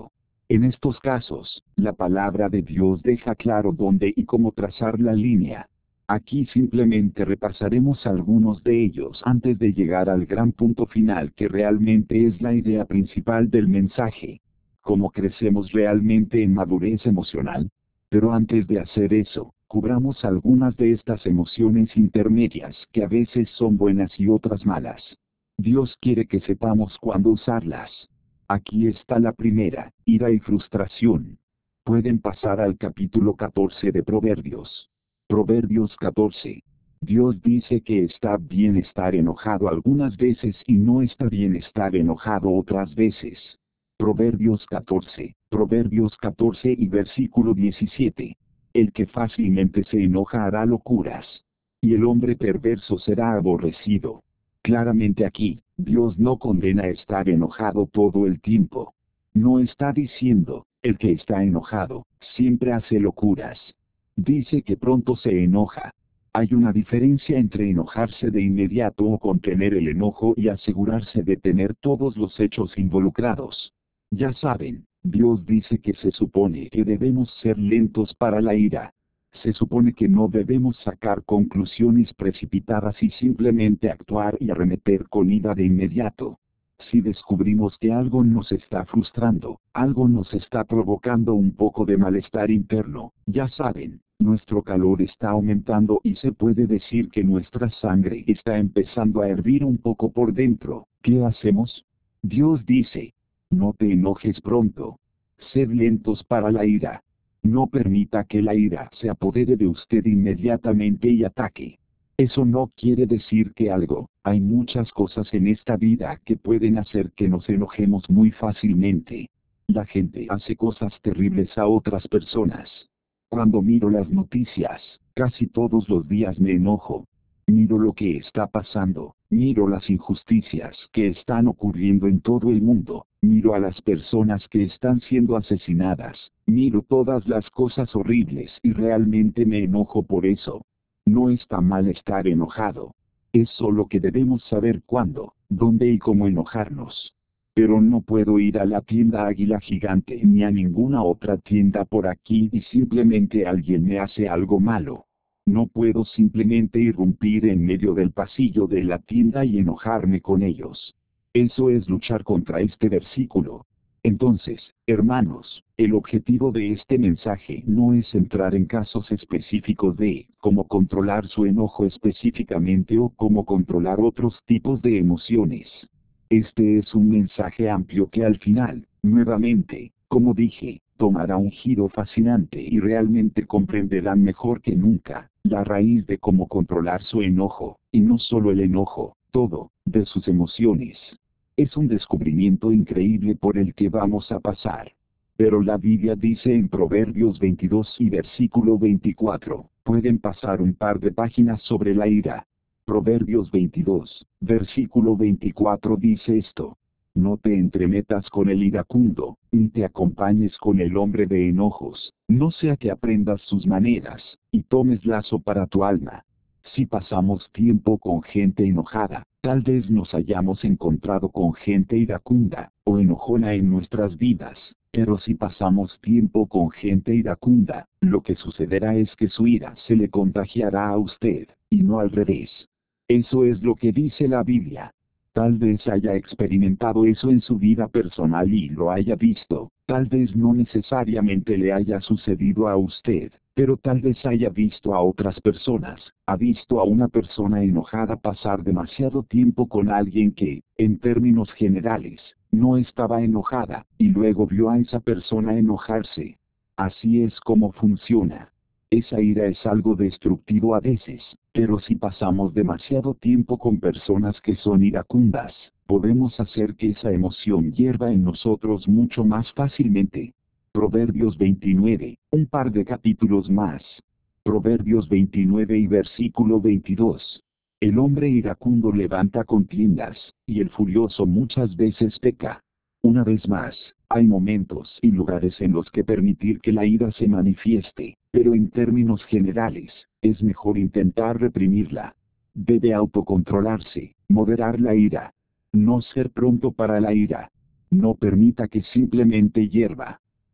En estos casos, la palabra de Dios deja claro dónde y cómo trazar la línea. Aquí simplemente repasaremos algunos de ellos antes de llegar al gran punto final que realmente es la idea principal del mensaje. ¿Cómo crecemos realmente en madurez emocional? Pero antes de hacer eso, cubramos algunas de estas emociones intermedias que a veces son buenas y otras malas. Dios quiere que sepamos cuándo usarlas. Aquí está la primera, ira y frustración. Pueden pasar al capítulo catorce de Proverbios. Proverbios catorce. Dios dice que está bien estar enojado algunas veces y no está bien estar enojado otras veces. Proverbios catorce, Proverbios catorce y versículo diecisiete. El que fácilmente se enoja hará locuras, y el hombre perverso será aborrecido. Claramente aquí, Dios no condena estar enojado todo el tiempo. No está diciendo, el que está enojado, siempre hace locuras. Dice que pronto se enoja. Hay una diferencia entre enojarse de inmediato o contener el enojo y asegurarse de tener todos los hechos involucrados. Ya saben, Dios dice que se supone que debemos ser lentos para la ira. Se supone que no debemos sacar conclusiones precipitadas y simplemente actuar y arremeter con ira de inmediato. Si descubrimos que algo nos está frustrando, algo nos está provocando un poco de malestar interno, ya saben, nuestro calor está aumentando y se puede decir que nuestra sangre está empezando a hervir un poco por dentro, ¿qué hacemos? Dios dice, no te enojes pronto. Sed lentos para la ira. No permita que la ira se apodere de usted inmediatamente y ataque. Eso no quiere decir que algo, hay muchas cosas en esta vida que pueden hacer que nos enojemos muy fácilmente. La gente hace cosas terribles a otras personas. Cuando miro las noticias, casi todos los días me enojo. Miro lo que está pasando, miro las injusticias que están ocurriendo en todo el mundo, miro a las personas que están siendo asesinadas, miro todas las cosas horribles y realmente me enojo por eso. No está mal estar enojado. Es solo que debemos saber cuándo, dónde y cómo enojarnos. Pero no puedo ir a la tienda Águila Gigante ni a ninguna otra tienda por aquí y simplemente alguien me hace algo malo. No puedo simplemente irrumpir en medio del pasillo de la tienda y enojarme con ellos. Eso es luchar contra este versículo. Entonces, hermanos, el objetivo de este mensaje no es entrar en casos específicos de cómo controlar su enojo específicamente o cómo controlar otros tipos de emociones. Este es un mensaje amplio que al final, nuevamente, como dije, tomará un giro fascinante y realmente comprenderán mejor que nunca la raíz de cómo controlar su enojo, y no solo el enojo, todo, de sus emociones. Es un descubrimiento increíble por el que vamos a pasar. Pero la Biblia dice en Proverbios veintidós y versículo veinticuatro, pueden pasar un par de páginas sobre la ira. Proverbios veintidós, versículo veinticuatro dice esto. No te entremetas con el iracundo, ni te acompañes con el hombre de enojos, no sea que aprendas sus maneras, y tomes lazo para tu alma. Si pasamos tiempo con gente enojada, tal vez nos hayamos encontrado con gente iracunda, o enojona en nuestras vidas, pero si pasamos tiempo con gente iracunda, lo que sucederá es que su ira se le contagiará a usted, y no al revés. Eso es lo que dice la Biblia. Tal vez haya experimentado eso en su vida personal y lo haya visto, tal vez no necesariamente le haya sucedido a usted, pero tal vez haya visto a otras personas, ha visto a una persona enojada pasar demasiado tiempo con alguien que, en términos generales, no estaba enojada, y luego vio a esa persona enojarse. Así es como funciona. Esa ira es algo destructivo a veces, pero si pasamos demasiado tiempo con personas que son iracundas, podemos hacer que esa emoción hierva en nosotros mucho más fácilmente. Proverbios veintinueve, un par de capítulos más. Proverbios veintinueve y versículo veintidós. El hombre iracundo levanta contiendas, y el furioso muchas veces peca. Una vez más, hay momentos y lugares en los que permitir que la ira se manifieste, pero en términos generales, es mejor intentar reprimirla. Debe autocontrolarse, moderar la ira. No ser pronto para la ira. No permita que simplemente hierva.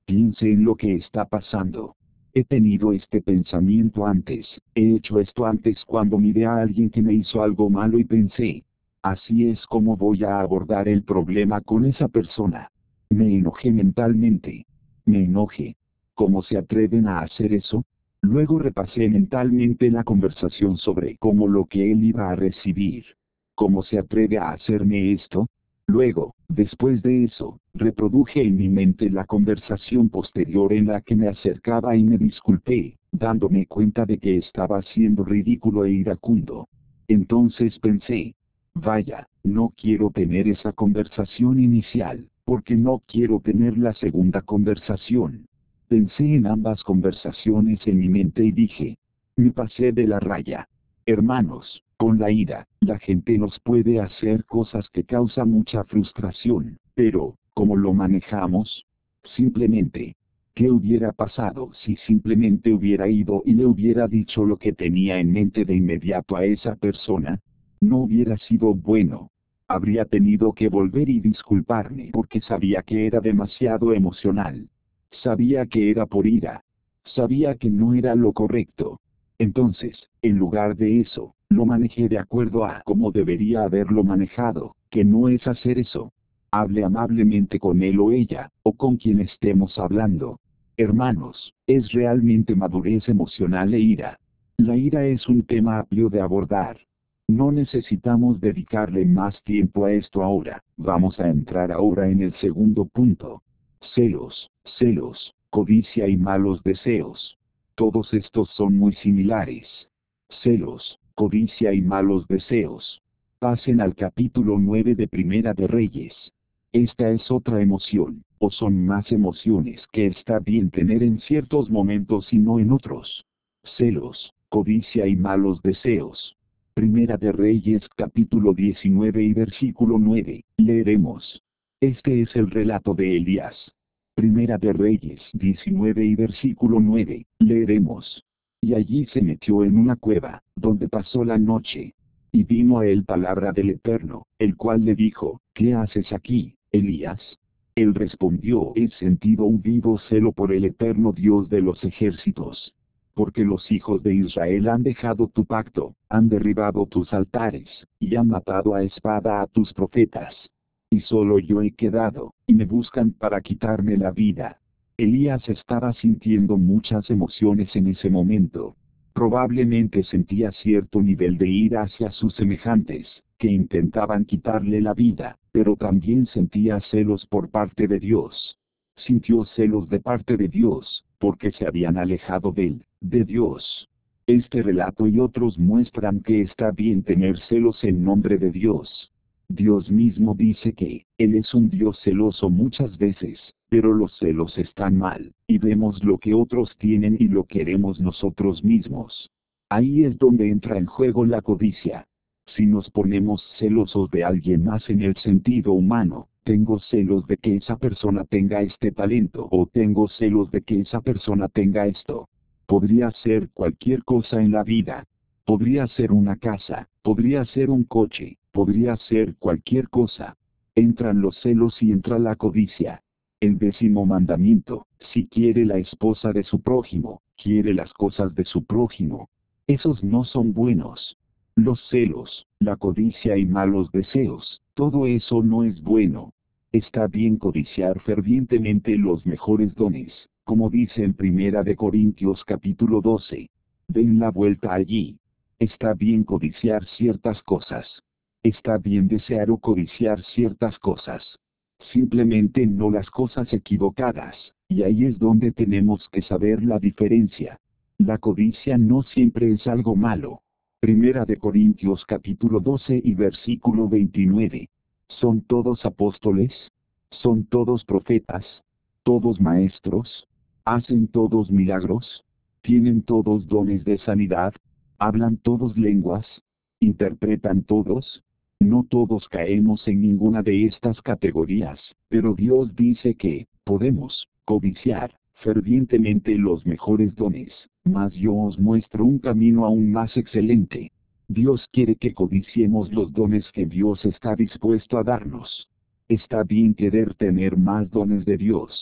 Piense en lo que está pasando. He tenido este pensamiento antes, he hecho esto antes cuando miré a alguien que me hizo algo malo y pensé, así es como voy a abordar el problema con esa persona. Me enojé mentalmente. Me enojé. ¿Cómo se atreven a hacer eso? Luego repasé mentalmente la conversación sobre cómo lo que él iba a recibir. ¿Cómo se atreve a hacerme esto? Luego, después de eso, reproduje en mi mente la conversación posterior en la que me acercaba y me disculpé, dándome cuenta de que estaba siendo ridículo e iracundo. Entonces pensé, vaya, no quiero tener esa conversación inicial, porque no quiero tener la segunda conversación. Pensé en ambas conversaciones en mi mente y dije, me pasé de la raya. Hermanos, con la ira, la gente nos puede hacer cosas que causan mucha frustración, pero, ¿cómo lo manejamos? Simplemente, ¿qué hubiera pasado si simplemente hubiera ido y le hubiera dicho lo que tenía en mente de inmediato a esa persona? No hubiera sido bueno. Habría tenido que volver y disculparme porque sabía que era demasiado emocional. Sabía que era por ira. Sabía que no era lo correcto. Entonces, en lugar de eso, lo manejé de acuerdo a cómo debería haberlo manejado, que no es hacer eso. Hable amablemente con él o ella, o con quien estemos hablando. Hermanos, es realmente madurez emocional e ira. La ira es un tema amplio de abordar. No necesitamos dedicarle más tiempo a esto ahora. Vamos a entrar ahora en el segundo punto. Celos, celos, codicia y malos deseos. Todos estos son muy similares. Celos, codicia y malos deseos. Pasen al capítulo nueve de Primera de Reyes. Esta es otra emoción, o son más emociones que está bien tener en ciertos momentos y no en otros. Celos, codicia y malos deseos. Primera de Reyes capítulo diecinueve y versículo nueve, leeremos. Este es el relato de Elías. Primera de Reyes diecinueve y versículo nueve, leeremos. Y allí se metió en una cueva, donde pasó la noche. Y vino a él palabra del Eterno, el cual le dijo, ¿qué haces aquí, Elías? Él respondió, he sentido un vivo celo por el Eterno Dios de los ejércitos. Porque los hijos de Israel han dejado tu pacto, han derribado tus altares, y han matado a espada a tus profetas. Y solo yo he quedado, y me buscan para quitarme la vida. Elías estaba sintiendo muchas emociones en ese momento. Probablemente sentía cierto nivel de ira hacia sus semejantes, que intentaban quitarle la vida, pero también sentía celos por parte de Dios. Sintió celos de parte de Dios, porque se habían alejado de él, de Dios. Este relato y otros muestran que está bien tener celos en nombre de Dios. Dios mismo dice que, Él es un Dios celoso muchas veces, pero los celos están mal, y vemos lo que otros tienen y lo queremos nosotros mismos. Ahí es donde entra en juego la codicia. Si nos ponemos celosos de alguien más en el sentido humano, tengo celos de que esa persona tenga este talento o tengo celos de que esa persona tenga esto. Podría ser cualquier cosa en la vida. Podría ser una casa, podría ser un coche, podría ser cualquier cosa. Entran los celos y entra la codicia. El décimo mandamiento, si quiere la esposa de su prójimo, quiere las cosas de su prójimo. Esos no son buenos. Los celos, la codicia y malos deseos, todo eso no es bueno. Está bien codiciar fervientemente los mejores dones, como dice en Primera de Corintios capítulo doce. Den la vuelta allí. Está bien codiciar ciertas cosas. Está bien desear o codiciar ciertas cosas. Simplemente no las cosas equivocadas, y ahí es donde tenemos que saber la diferencia. La codicia no siempre es algo malo. Primera de Corintios capítulo doce y versículo veintinueve. ¿Son todos apóstoles? ¿Son todos profetas? ¿Todos maestros? ¿Hacen todos milagros? ¿Tienen todos dones de sanidad? ¿Hablan todos lenguas? ¿Interpretan todos? No todos caemos en ninguna de estas categorías, pero Dios dice que podemos codiciar fervientemente los mejores dones, mas yo os muestro un camino aún más excelente. Dios quiere que codiciemos los dones que Dios está dispuesto a darnos. Está bien querer tener más dones de Dios.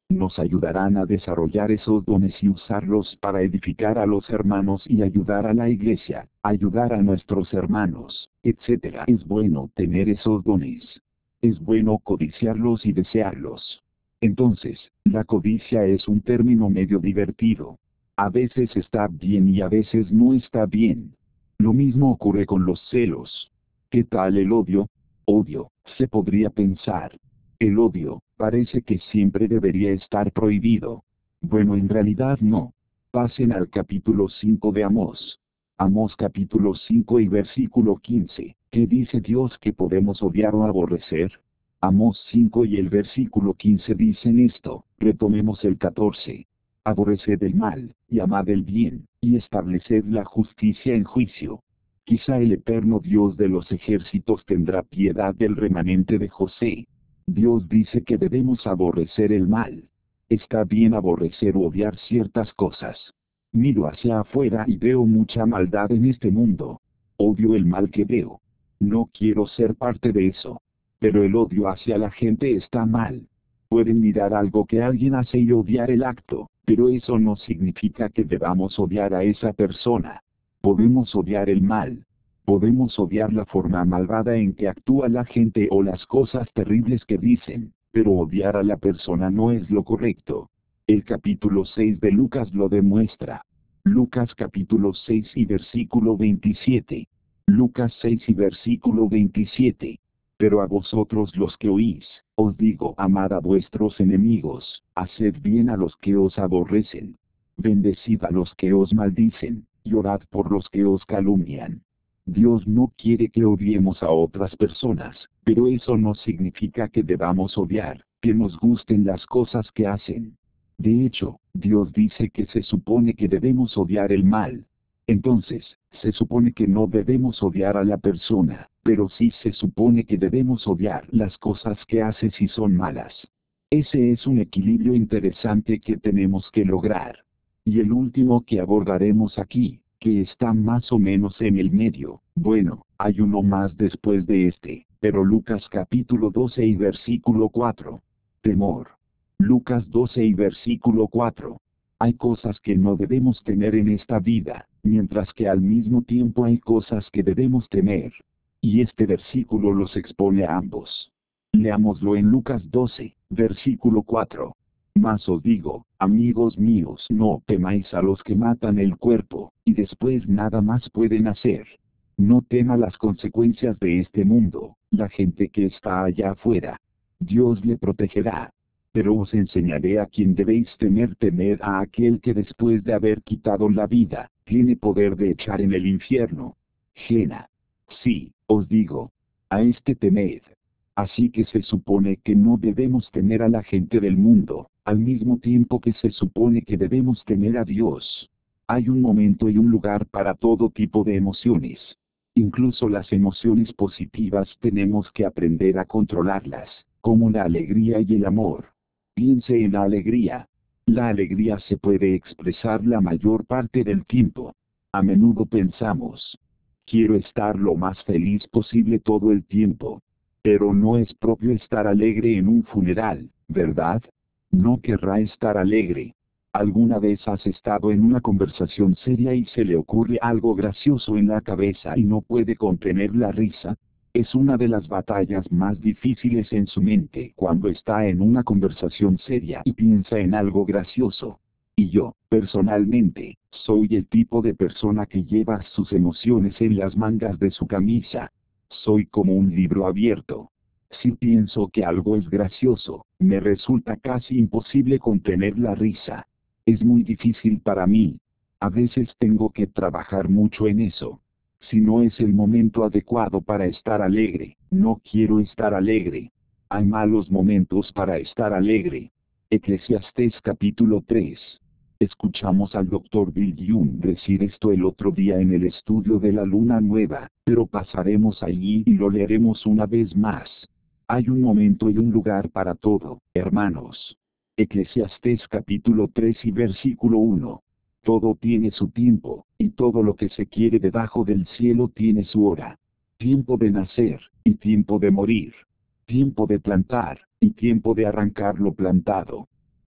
Nos ayudarán a desarrollar esos dones y usarlos para edificar a los hermanos y ayudar a la iglesia, ayudar a nuestros hermanos, etcétera. Es bueno tener esos dones. Es bueno codiciarlos y desearlos. Entonces, la codicia es un término medio divertido. A veces está bien y a veces no está bien. Lo mismo ocurre con los celos. ¿Qué tal el odio? Odio, se podría pensar. El odio, parece que siempre debería estar prohibido. Bueno, en realidad no. Pasen al capítulo cinco de Amós. Amós capítulo cinco y versículo quince. ¿Qué dice Dios que podemos odiar o aborrecer? Amós cinco y el versículo quince dicen esto. Retomemos el catorce. Aborreced el mal, y amad el bien, y estableced la justicia en juicio. Quizá el eterno Dios de los ejércitos tendrá piedad del remanente de José. Dios dice que debemos aborrecer el mal. Está bien aborrecer o odiar ciertas cosas. Miro hacia afuera y veo mucha maldad en este mundo. Odio el mal que veo. No quiero ser parte de eso. Pero el odio hacia la gente está mal. Pueden mirar algo que alguien hace y odiar el acto, pero eso no significa que debamos odiar a esa persona. Podemos odiar el mal. Podemos odiar la forma malvada en que actúa la gente o las cosas terribles que dicen, pero odiar a la persona no es lo correcto. El capítulo seis de Lucas lo demuestra. Lucas capítulo seis y versículo veintisiete. Lucas seis y versículo veintisiete. Pero a vosotros los que oís, os digo, amad a vuestros enemigos, haced bien a los que os aborrecen. Bendecid a los que os maldicen, y orad por los que os calumnian. Dios no quiere que odiemos a otras personas, pero eso no significa que debamos odiar, que nos gusten las cosas que hacen. De hecho, Dios dice que se supone que debemos odiar el mal. Entonces, se supone que no debemos odiar a la persona, pero sí se supone que debemos odiar las cosas que hace si son malas. Ese es un equilibrio interesante que tenemos que lograr. Y el último que abordaremos aquí, que está más o menos en el medio, bueno, hay uno más después de este, pero Lucas capítulo doce y versículo cuatro. Temor. Lucas doce y versículo cuatro. Hay cosas que no debemos tener en esta vida, mientras que al mismo tiempo hay cosas que debemos temer. Y este versículo los expone a ambos. Leámoslo en Lucas doce, versículo cuatro. Mas os digo, amigos míos, no temáis a los que matan el cuerpo, y después nada más pueden hacer. No tema las consecuencias de este mundo, la gente que está allá afuera. Dios le protegerá. Pero os enseñaré a quien debéis temer. Temed a aquel que después de haber quitado la vida, tiene poder de echar en el infierno. Jena. Sí, os digo, a este temed. Así que se supone que no debemos temer a la gente del mundo, al mismo tiempo que se supone que debemos temer a Dios. Hay un momento y un lugar para todo tipo de emociones. Incluso las emociones positivas tenemos que aprender a controlarlas, como la alegría y el amor. Piense en la alegría. La alegría se puede expresar la mayor parte del tiempo. A menudo pensamos, quiero estar lo más feliz posible todo el tiempo. Pero no es propio estar alegre en un funeral, ¿verdad? No querrá estar alegre. ¿Alguna vez has estado en una conversación seria y se le ocurre algo gracioso en la cabeza y no puede contener la risa? Es una de las batallas más difíciles en su mente cuando está en una conversación seria y piensa en algo gracioso. Y yo, personalmente, soy el tipo de persona que lleva sus emociones en las mangas de su camisa. Soy como un libro abierto. Si pienso que algo es gracioso, me resulta casi imposible contener la risa. Es muy difícil para mí. A veces tengo que trabajar mucho en eso. Si no es el momento adecuado para estar alegre, no quiero estar alegre. Hay malos momentos para estar alegre. Eclesiastés capítulo tres. Escuchamos al doctor Bill Young decir esto el otro día en el estudio de la luna nueva, pero pasaremos allí y lo leeremos una vez más. Hay un momento y un lugar para todo, hermanos. Eclesiastés capítulo tres y versículo uno. Todo tiene su tiempo, y todo lo que se quiere debajo del cielo tiene su hora. Tiempo de nacer, y tiempo de morir. Tiempo de plantar, y tiempo de arrancar lo plantado.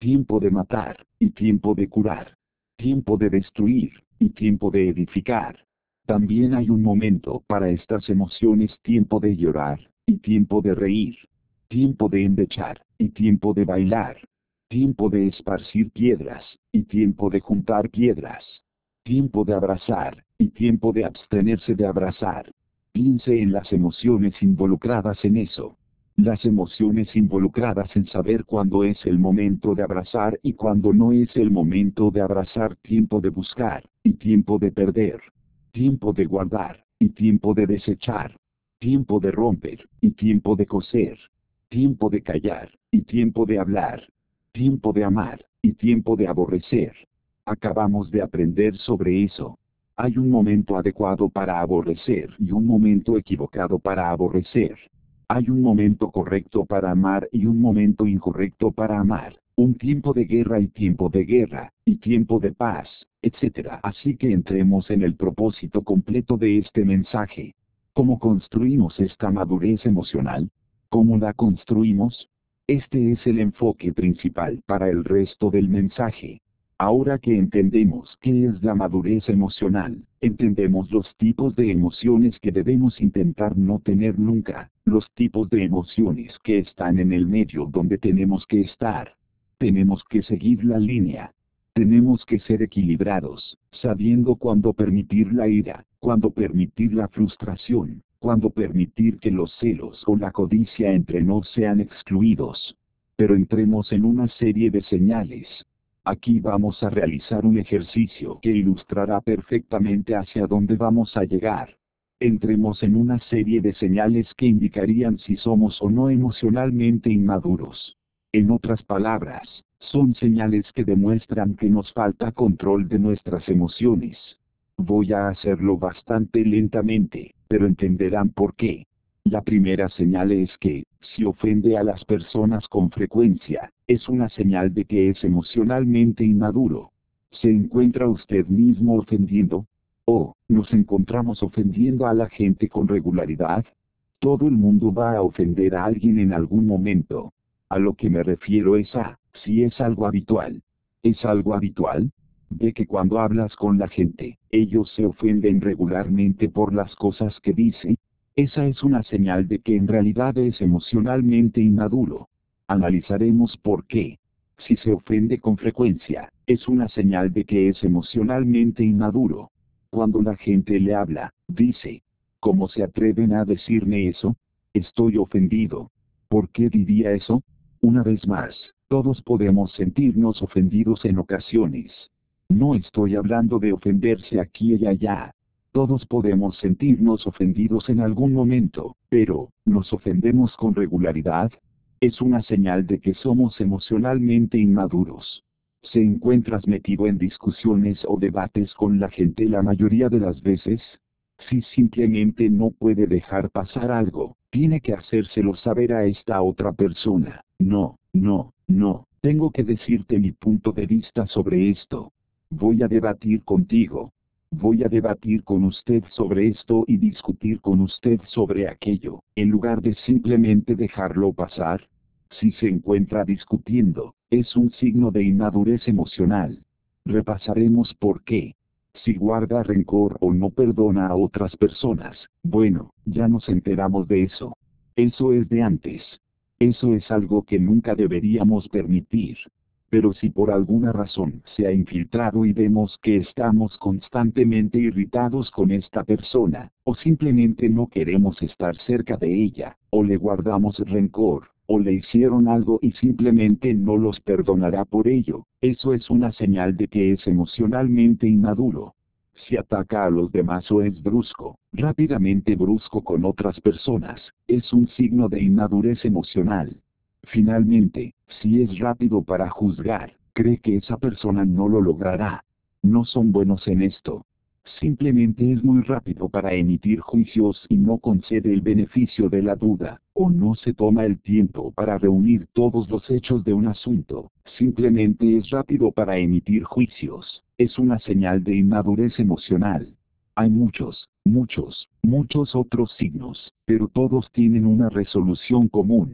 tiempo de matar, y tiempo de curar, tiempo de destruir, y tiempo de edificar. También hay un momento para estas emociones, tiempo de llorar, y tiempo de reír, tiempo de endechar, y tiempo de bailar, tiempo de esparcir piedras, y tiempo de juntar piedras, tiempo de abrazar, y tiempo de abstenerse de abrazar. Piense en las emociones involucradas en eso. Las emociones involucradas en saber cuándo es el momento de abrazar y cuándo no es el momento de abrazar, tiempo de buscar, y tiempo de perder, tiempo de guardar, y tiempo de desechar, tiempo de romper, y tiempo de coser, tiempo de callar, y tiempo de hablar, tiempo de amar, y tiempo de aborrecer. Acabamos de aprender sobre eso. Hay un momento adecuado para aborrecer y un momento equivocado para aborrecer. Hay un momento correcto para amar y un momento incorrecto para amar. Un tiempo de guerra y tiempo de guerra, y tiempo de paz, etcétera. Así que entremos en el propósito completo de este mensaje. ¿Cómo construimos esta madurez emocional? ¿Cómo la construimos? Este es el enfoque principal para el resto del mensaje. Ahora que entendemos qué es la madurez emocional, entendemos los tipos de emociones que debemos intentar no tener nunca, los tipos de emociones que están en el medio donde tenemos que estar. Tenemos que seguir la línea. Tenemos que ser equilibrados, sabiendo cuándo permitir la ira, cuándo permitir la frustración, cuándo permitir que los celos o la codicia entre nos sean excluidos. Pero entremos en una serie de señales. Aquí vamos a realizar un ejercicio que ilustrará perfectamente hacia dónde vamos a llegar. Entremos en una serie de señales que indicarían si somos o no emocionalmente inmaduros. En otras palabras, son señales que demuestran que nos falta control de nuestras emociones. Voy a hacerlo bastante lentamente, pero entenderán por qué. La primera señal es que, si ofende a las personas con frecuencia, es una señal de que es emocionalmente inmaduro. ¿Se encuentra usted mismo ofendiendo? ¿O nos encontramos ofendiendo a la gente con regularidad? Todo el mundo va a ofender a alguien en algún momento. A lo que me refiero es a, si es algo habitual. ¿Es algo habitual? Ve que cuando hablas con la gente, ellos se ofenden regularmente por las cosas que dice. Esa es una señal de que en realidad es emocionalmente inmaduro. Analizaremos por qué. Si se ofende con frecuencia, es una señal de que es emocionalmente inmaduro. Cuando la gente le habla, dice, ¿cómo se atreven a decirme eso? Estoy ofendido. ¿Por qué diría eso? Una vez más, todos podemos sentirnos ofendidos en ocasiones. No estoy hablando de ofenderse aquí y allá. Todos podemos sentirnos ofendidos en algún momento, pero, ¿nos ofendemos con regularidad? Es una señal de que somos emocionalmente inmaduros. ¿Se encuentras metido en discusiones o debates con la gente la mayoría de las veces? Si simplemente no puede dejar pasar algo, tiene que hacérselo saber a esta otra persona. No, no, no, tengo que decirte mi punto de vista sobre esto. Voy a debatir contigo. Voy a debatir con usted sobre esto y discutir con usted sobre aquello, en lugar de simplemente dejarlo pasar. Si se encuentra discutiendo, es un signo de inmadurez emocional. Repasaremos por qué. Si guarda rencor o no perdona a otras personas, bueno, ya nos enteramos de eso. Eso es de antes. Eso es algo que nunca deberíamos permitir. Pero si por alguna razón se ha infiltrado y vemos que estamos constantemente irritados con esta persona, o simplemente no queremos estar cerca de ella, o le guardamos rencor, o le hicieron algo y simplemente no los perdonará por ello, eso es una señal de que es emocionalmente inmaduro. Si ataca a los demás o es brusco, rápidamente brusco con otras personas, es un signo de inmadurez emocional. Finalmente, si es rápido para juzgar, cree que esa persona no lo logrará. No son buenos en esto. Simplemente es muy rápido para emitir juicios y no concede el beneficio de la duda, o no se toma el tiempo para reunir todos los hechos de un asunto. Simplemente es rápido para emitir juicios. Es una señal de inmadurez emocional. Hay muchos, muchos, muchos otros signos, pero todos tienen una resolución común.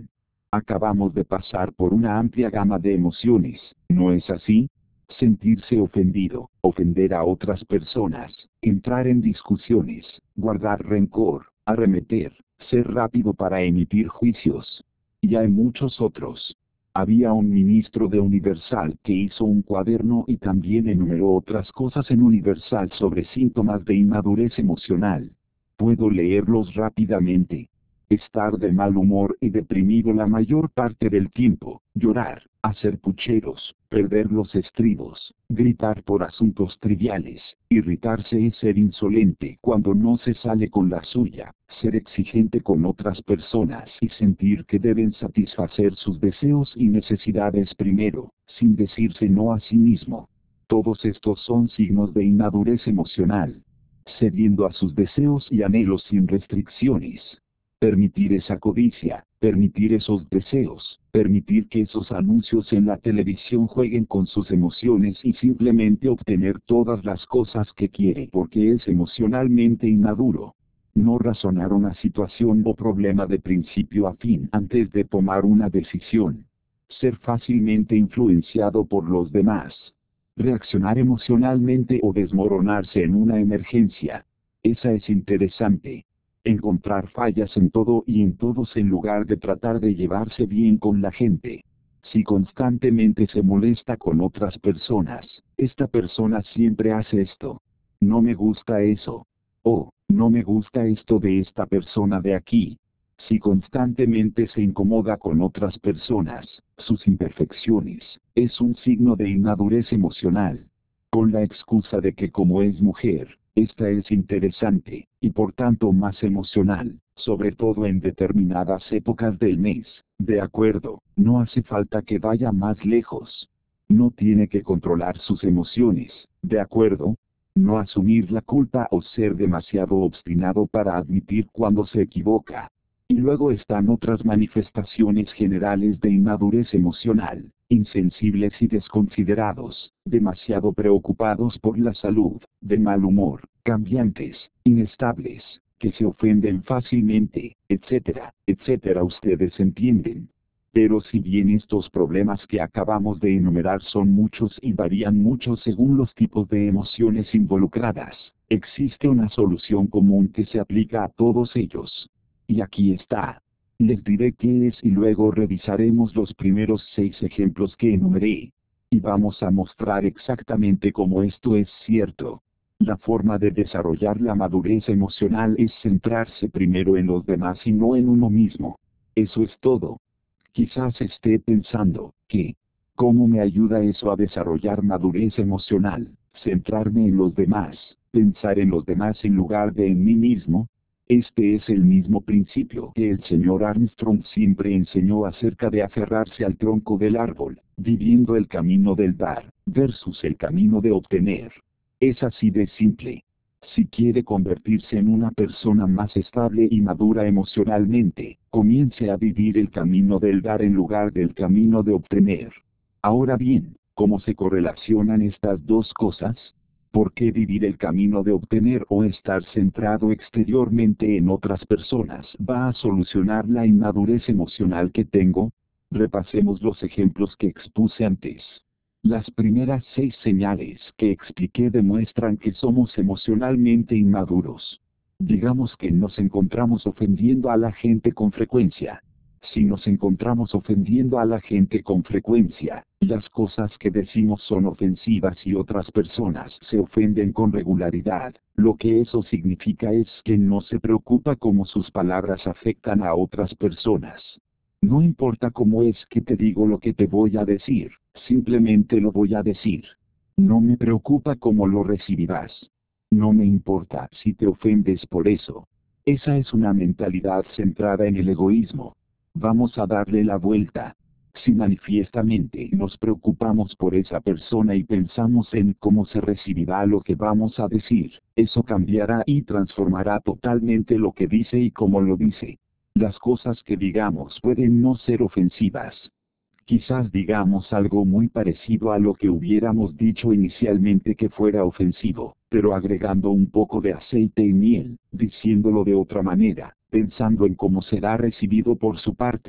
Acabamos de pasar por una amplia gama de emociones, ¿no es así? Sentirse ofendido, ofender a otras personas, entrar en discusiones, guardar rencor, arremeter, ser rápido para emitir juicios. Y hay muchos otros. Había un ministro de Universal que hizo un cuaderno y también enumeró otras cosas en Universal sobre síntomas de inmadurez emocional. Puedo leerlos rápidamente. Estar de mal humor y deprimido la mayor parte del tiempo, llorar, hacer pucheros, perder los estribos, gritar por asuntos triviales, irritarse y ser insolente cuando no se sale con la suya, ser exigente con otras personas y sentir que deben satisfacer sus deseos y necesidades primero, sin decirse no a sí mismo. Todos estos son signos de inmadurez emocional. Cediendo a sus deseos y anhelos sin restricciones. Permitir esa codicia, permitir esos deseos, permitir que esos anuncios en la televisión jueguen con sus emociones y simplemente obtener todas las cosas que quiere porque es emocionalmente inmaduro. No razonar una situación o problema de principio a fin antes de tomar una decisión. Ser fácilmente influenciado por los demás. Reaccionar emocionalmente o desmoronarse en una emergencia. Esa es interesante. Encontrar fallas en todo y en todos en lugar de tratar de llevarse bien con la gente. Si constantemente se molesta con otras personas, esta persona siempre hace esto. No me gusta eso. Oh, no me gusta esto de esta persona de aquí. Si constantemente se incomoda con otras personas, sus imperfecciones, es un signo de inmadurez emocional. Con la excusa de que como es mujer, esta es interesante, y por tanto más emocional, sobre todo en determinadas épocas del mes. De acuerdo, no hace falta que vaya más lejos. No tiene que controlar sus emociones, ¿de acuerdo? No asumir la culpa o ser demasiado obstinado para admitir cuando se equivoca. Y luego están otras manifestaciones generales de inmadurez emocional. Insensibles y desconsiderados, demasiado preocupados por la salud, de mal humor, cambiantes, inestables, que se ofenden fácilmente, etcétera, etcétera. Ustedes entienden. Pero si bien estos problemas que acabamos de enumerar son muchos y varían mucho según los tipos de emociones involucradas, existe una solución común que se aplica a todos ellos. Y aquí está. Les diré qué es y luego revisaremos los primeros seis ejemplos que enumeré. Y vamos a mostrar exactamente cómo esto es cierto. La forma de desarrollar la madurez emocional es centrarse primero en los demás y no en uno mismo. Eso es todo. Quizás esté pensando, ¿qué? ¿Cómo me ayuda eso a desarrollar madurez emocional? Centrarme en los demás, pensar en los demás en lugar de en mí mismo. Este es el mismo principio que el señor Armstrong siempre enseñó acerca de aferrarse al tronco del árbol, viviendo el camino del dar, versus el camino de obtener. Es así de simple. Si quiere convertirse en una persona más estable y madura emocionalmente, comience a vivir el camino del dar en lugar del camino de obtener. Ahora bien, ¿cómo se correlacionan estas dos cosas? ¿Por qué vivir el camino de obtener o estar centrado exteriormente en otras personas va a solucionar la inmadurez emocional que tengo? Repasemos los ejemplos que expuse antes. Las primeras seis señales que expliqué demuestran que somos emocionalmente inmaduros. Digamos que nos encontramos ofendiendo a la gente con frecuencia. Si nos encontramos ofendiendo a la gente con frecuencia, las cosas que decimos son ofensivas y otras personas se ofenden con regularidad, lo que eso significa es que no se preocupa cómo sus palabras afectan a otras personas. No importa cómo es que te digo lo que te voy a decir, simplemente lo voy a decir. No me preocupa cómo lo recibirás. No me importa si te ofendes por eso. Esa es una mentalidad centrada en el egoísmo. Vamos a darle la vuelta. Si manifiestamente nos preocupamos por esa persona y pensamos en cómo se recibirá lo que vamos a decir, eso cambiará y transformará totalmente lo que dice y cómo lo dice. Las cosas que digamos pueden no ser ofensivas. Quizás digamos algo muy parecido a lo que hubiéramos dicho inicialmente que fuera ofensivo, pero agregando un poco de aceite y miel, diciéndolo de otra manera, pensando en cómo será recibido por su parte.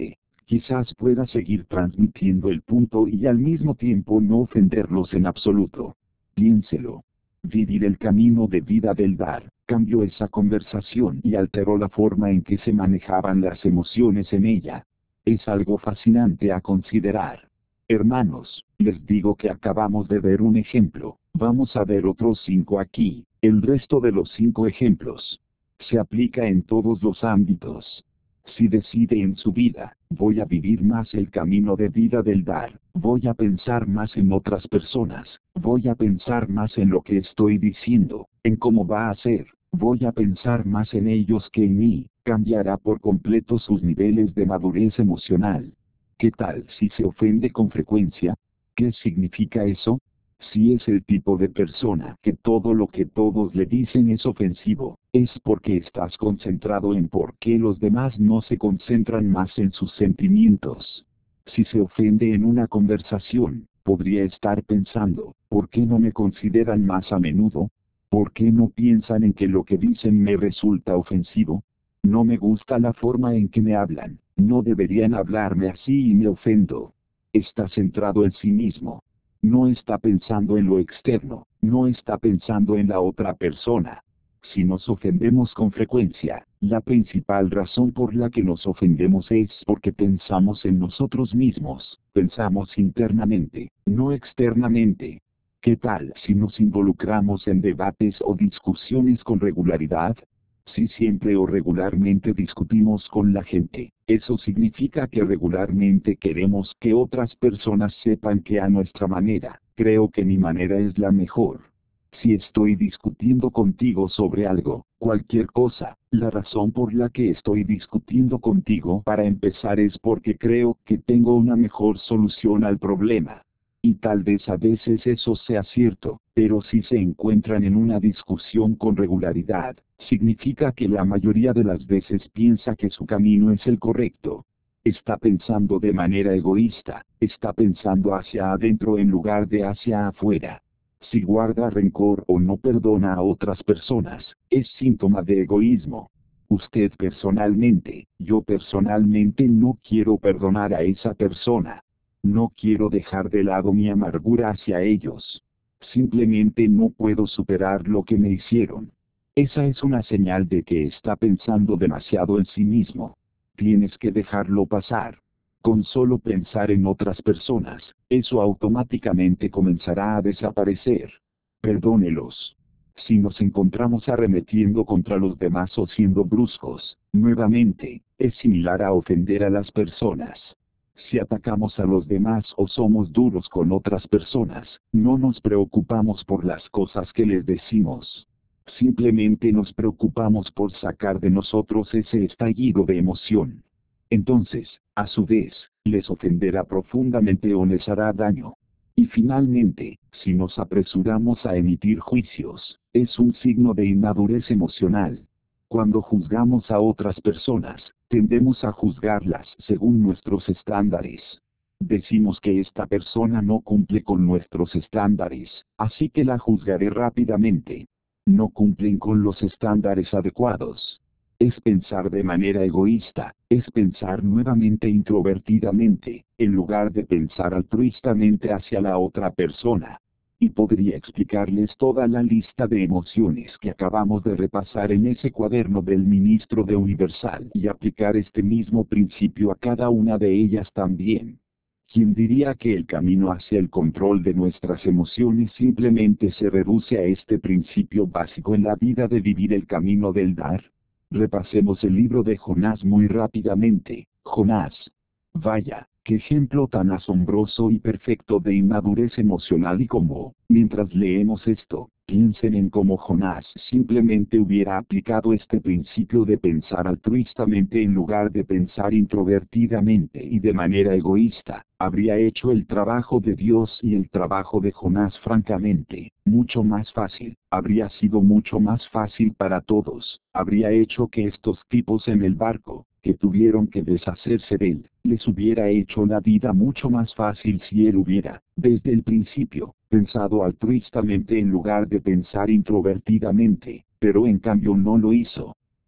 Quizás pueda seguir transmitiendo el punto y al mismo tiempo no ofenderlos en absoluto. Piénselo. Vivir el camino de vida del dar, cambió esa conversación y alteró la forma en que se manejaban las emociones en ella. Es algo fascinante a considerar. Hermanos, les digo que acabamos de ver un ejemplo, vamos a ver otros cinco aquí, el resto de los cinco ejemplos. Se aplica en todos los ámbitos. Si decide en su vida, voy a vivir más el camino de vida del dar, voy a pensar más en otras personas, voy a pensar más en lo que estoy diciendo, en cómo va a ser, voy a pensar más en ellos que en mí, cambiará por completo sus niveles de madurez emocional. ¿Qué tal si se ofende con frecuencia? ¿Qué significa eso? Si es el tipo de persona que todo lo que todos le dicen es ofensivo, es porque estás concentrado en por qué los demás no se concentran más en sus sentimientos. Si se ofende en una conversación, podría estar pensando, ¿por qué no me consideran más a menudo? ¿Por qué no piensan en que lo que dicen me resulta ofensivo? No me gusta la forma en que me hablan, no deberían hablarme así y me ofendo. Está centrado en sí mismo. No está pensando en lo externo, no está pensando en la otra persona. Si nos ofendemos con frecuencia, la principal razón por la que nos ofendemos es porque pensamos en nosotros mismos, pensamos internamente, no externamente. ¿Qué tal si nos involucramos en debates o discusiones con regularidad? Si siempre o regularmente discutimos con la gente, eso significa que regularmente queremos que otras personas sepan que a nuestra manera, creo que mi manera es la mejor. Si estoy discutiendo contigo sobre algo, cualquier cosa, la razón por la que estoy discutiendo contigo para empezar es porque creo que tengo una mejor solución al problema. Y tal vez a veces eso sea cierto, pero si se encuentran en una discusión con regularidad, significa que la mayoría de las veces piensa que su camino es el correcto. Está pensando de manera egoísta, está pensando hacia adentro en lugar de hacia afuera. Si guarda rencor o no perdona a otras personas, es síntoma de egoísmo. Usted personalmente, yo personalmente no quiero perdonar a esa persona. No quiero dejar de lado mi amargura hacia ellos. Simplemente no puedo superar lo que me hicieron. Esa es una señal de que está pensando demasiado en sí mismo. Tienes que dejarlo pasar. Con solo pensar en otras personas, eso automáticamente comenzará a desaparecer. Perdónelos. Si nos encontramos arremetiendo contra los demás o siendo bruscos, nuevamente, es similar a ofender a las personas. Si atacamos a los demás o somos duros con otras personas, no nos preocupamos por las cosas que les decimos. Simplemente nos preocupamos por sacar de nosotros ese estallido de emoción. Entonces, a su vez, les ofenderá profundamente o les hará daño. Y finalmente, si nos apresuramos a emitir juicios, es un signo de inmadurez emocional. Cuando juzgamos a otras personas, tendemos a juzgarlas según nuestros estándares. Decimos que esta persona no cumple con nuestros estándares, así que la juzgaré rápidamente. No cumplen con los estándares adecuados. Es pensar de manera egoísta, es pensar nuevamente introvertidamente, en lugar de pensar altruistamente hacia la otra persona. Y podría explicarles toda la lista de emociones que acabamos de repasar en ese cuaderno del ministro de Universal y aplicar este mismo principio a cada una de ellas también. ¿Quién diría que el camino hacia el control de nuestras emociones simplemente se reduce a este principio básico en la vida de vivir el camino del dar? Repasemos el libro de Jonás muy rápidamente. Jonás. Vaya, qué ejemplo tan asombroso y perfecto de inmadurez emocional y cómo, mientras leemos esto, piensen en cómo Jonás simplemente hubiera aplicado este principio de pensar altruistamente en lugar de pensar introvertidamente y de manera egoísta, habría hecho el trabajo de Dios y el trabajo de Jonás francamente, mucho más fácil, habría sido mucho más fácil para todos, habría hecho que estos tipos en el barco, que tuvieron que deshacerse de él, les hubiera hecho la vida mucho más fácil si él hubiera, desde el principio, pensado altruistamente en lugar de pensar introvertidamente, pero en cambio no lo hizo.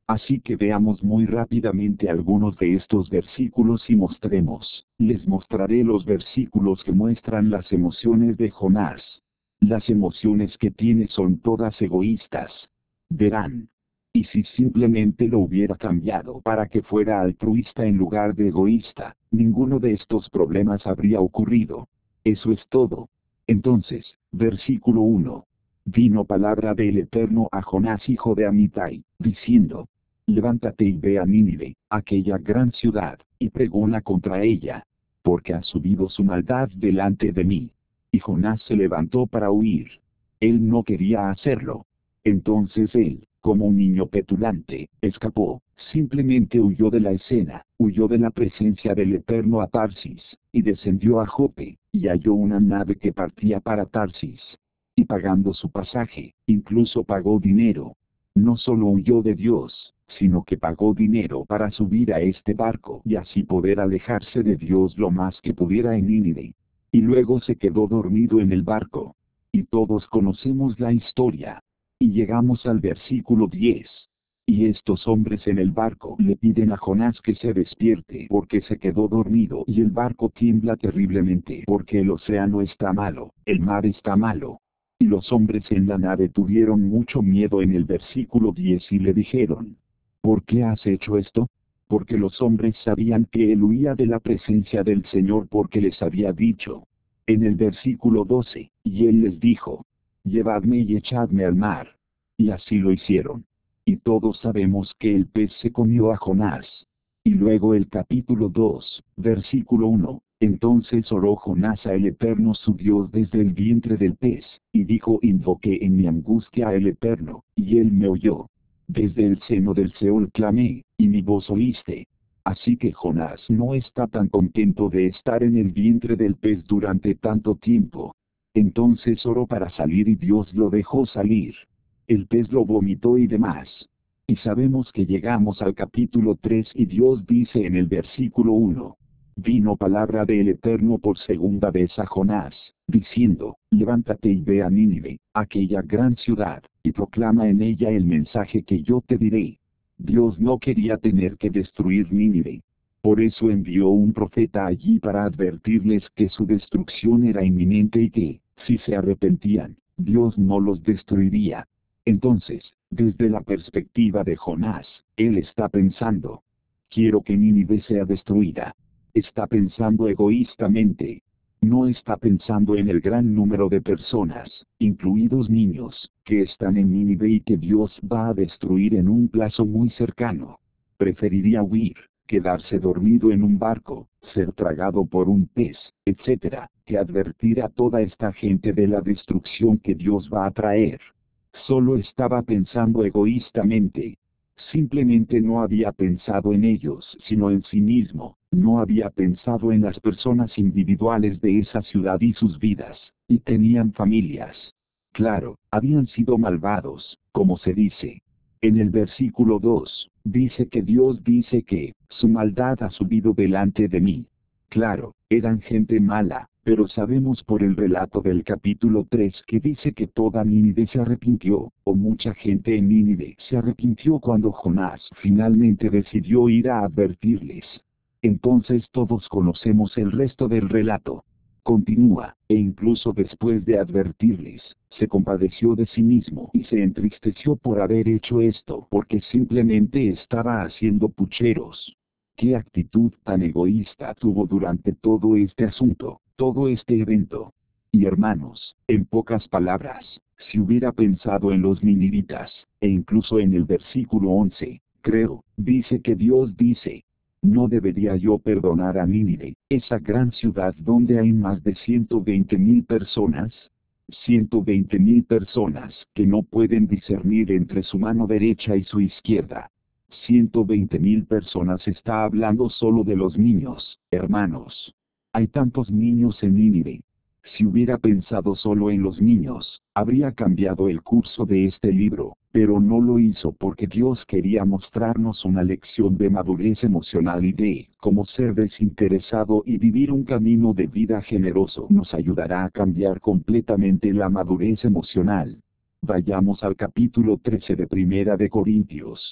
Así que veamos muy rápidamente algunos de estos versículos y mostremos. Les mostraré los versículos que muestran las emociones de Jonás. Las emociones que tiene son todas egoístas. Verán. Y si simplemente lo hubiera cambiado para que fuera altruista en lugar de egoísta, ninguno de estos problemas habría ocurrido. Eso es todo. Entonces, versículo uno. Vino palabra del Eterno a Jonás hijo de Amitai, diciendo: Levántate y ve a Nínive, aquella gran ciudad, y pregona contra ella, porque ha subido su maldad delante de mí. Y Jonás se levantó para huir. Él no quería hacerlo. Entonces él, como un niño petulante, escapó, simplemente huyó de la escena, huyó de la presencia del Eterno a Tarsis, y descendió a Jope, y halló una nave que partía para Tarsis. Y pagando su pasaje, incluso pagó dinero. No solo huyó de Dios, sino que pagó dinero para subir a este barco y así poder alejarse de Dios lo más que pudiera en Nínive. Y luego se quedó dormido en el barco. Y todos conocemos la historia. Y llegamos al versículo diez. Y estos hombres en el barco le piden a Jonás que se despierte porque se quedó dormido y el barco tiembla terriblemente porque el océano está malo, el mar está malo. Y los hombres en la nave tuvieron mucho miedo en el versículo diez y le dijeron: ¿Por qué has hecho esto? Porque los hombres sabían que él huía de la presencia del Señor porque les había dicho. En el versículo doce, y él les dijo: Llevadme y echadme al mar. Y así lo hicieron. Y todos sabemos que el pez se comió a Jonás. Y luego el capítulo dos, versículo uno. Entonces oró Jonás a el Eterno su Dios desde el vientre del pez, y dijo: Invoqué en mi angustia a el Eterno, y él me oyó. Desde el seno del Seol clamé, y mi voz oíste. Así que Jonás no está tan contento de estar en el vientre del pez durante tanto tiempo. Entonces oró para salir y Dios lo dejó salir. El pez lo vomitó y demás. Y sabemos que llegamos al capítulo tres y Dios dice en el versículo uno. Vino palabra del Eterno por segunda vez a Jonás, diciendo: Levántate y ve a Nínive, aquella gran ciudad, y proclama en ella el mensaje que yo te diré. Dios no quería tener que destruir Nínive. Por eso envió un profeta allí para advertirles que su destrucción era inminente y que, si se arrepentían, Dios no los destruiría. Entonces, desde la perspectiva de Jonás, él está pensando: quiero que Nínive sea destruida. Está pensando egoístamente. No está pensando en el gran número de personas, incluidos niños, que están en Nínive y que Dios va a destruir en un plazo muy cercano. Preferiría huir, quedarse dormido en un barco, ser tragado por un pez, etcétera, que advertir a toda esta gente de la destrucción que Dios va a traer. Solo estaba pensando egoístamente. Simplemente no había pensado en ellos sino en sí mismo, no había pensado en las personas individuales de esa ciudad y sus vidas, y tenían familias. Claro, habían sido malvados, como se dice. En el versículo dos, dice que Dios dice que, su maldad ha subido delante de mí. Claro, eran gente mala, pero sabemos por el relato del capítulo tres que dice que toda Nínive se arrepintió, o mucha gente en Nínive se arrepintió cuando Jonás finalmente decidió ir a advertirles. Entonces todos conocemos el resto del relato. Continúa, e incluso después de advertirles, se compadeció de sí mismo y se entristeció por haber hecho esto porque simplemente estaba haciendo pucheros. ¿Qué actitud tan egoísta tuvo durante todo este asunto, todo este evento? Y hermanos, en pocas palabras, si hubiera pensado en los ninivitas, e incluso en el versículo once, creo, dice que Dios dice: ¿no debería yo perdonar a Nínive, esa gran ciudad donde hay más de ciento veinte mil personas? ciento veinte mil personas que no pueden discernir entre su mano derecha y su izquierda. ciento veinte mil personas. Está hablando solo de los niños, hermanos. Hay tantos niños en Nínive. Si hubiera pensado solo en los niños, habría cambiado el curso de este libro, pero no lo hizo porque Dios quería mostrarnos una lección de madurez emocional y de cómo ser desinteresado y vivir un camino de vida generoso nos ayudará a cambiar completamente la madurez emocional. Vayamos al capítulo trece de Primera de Corintios.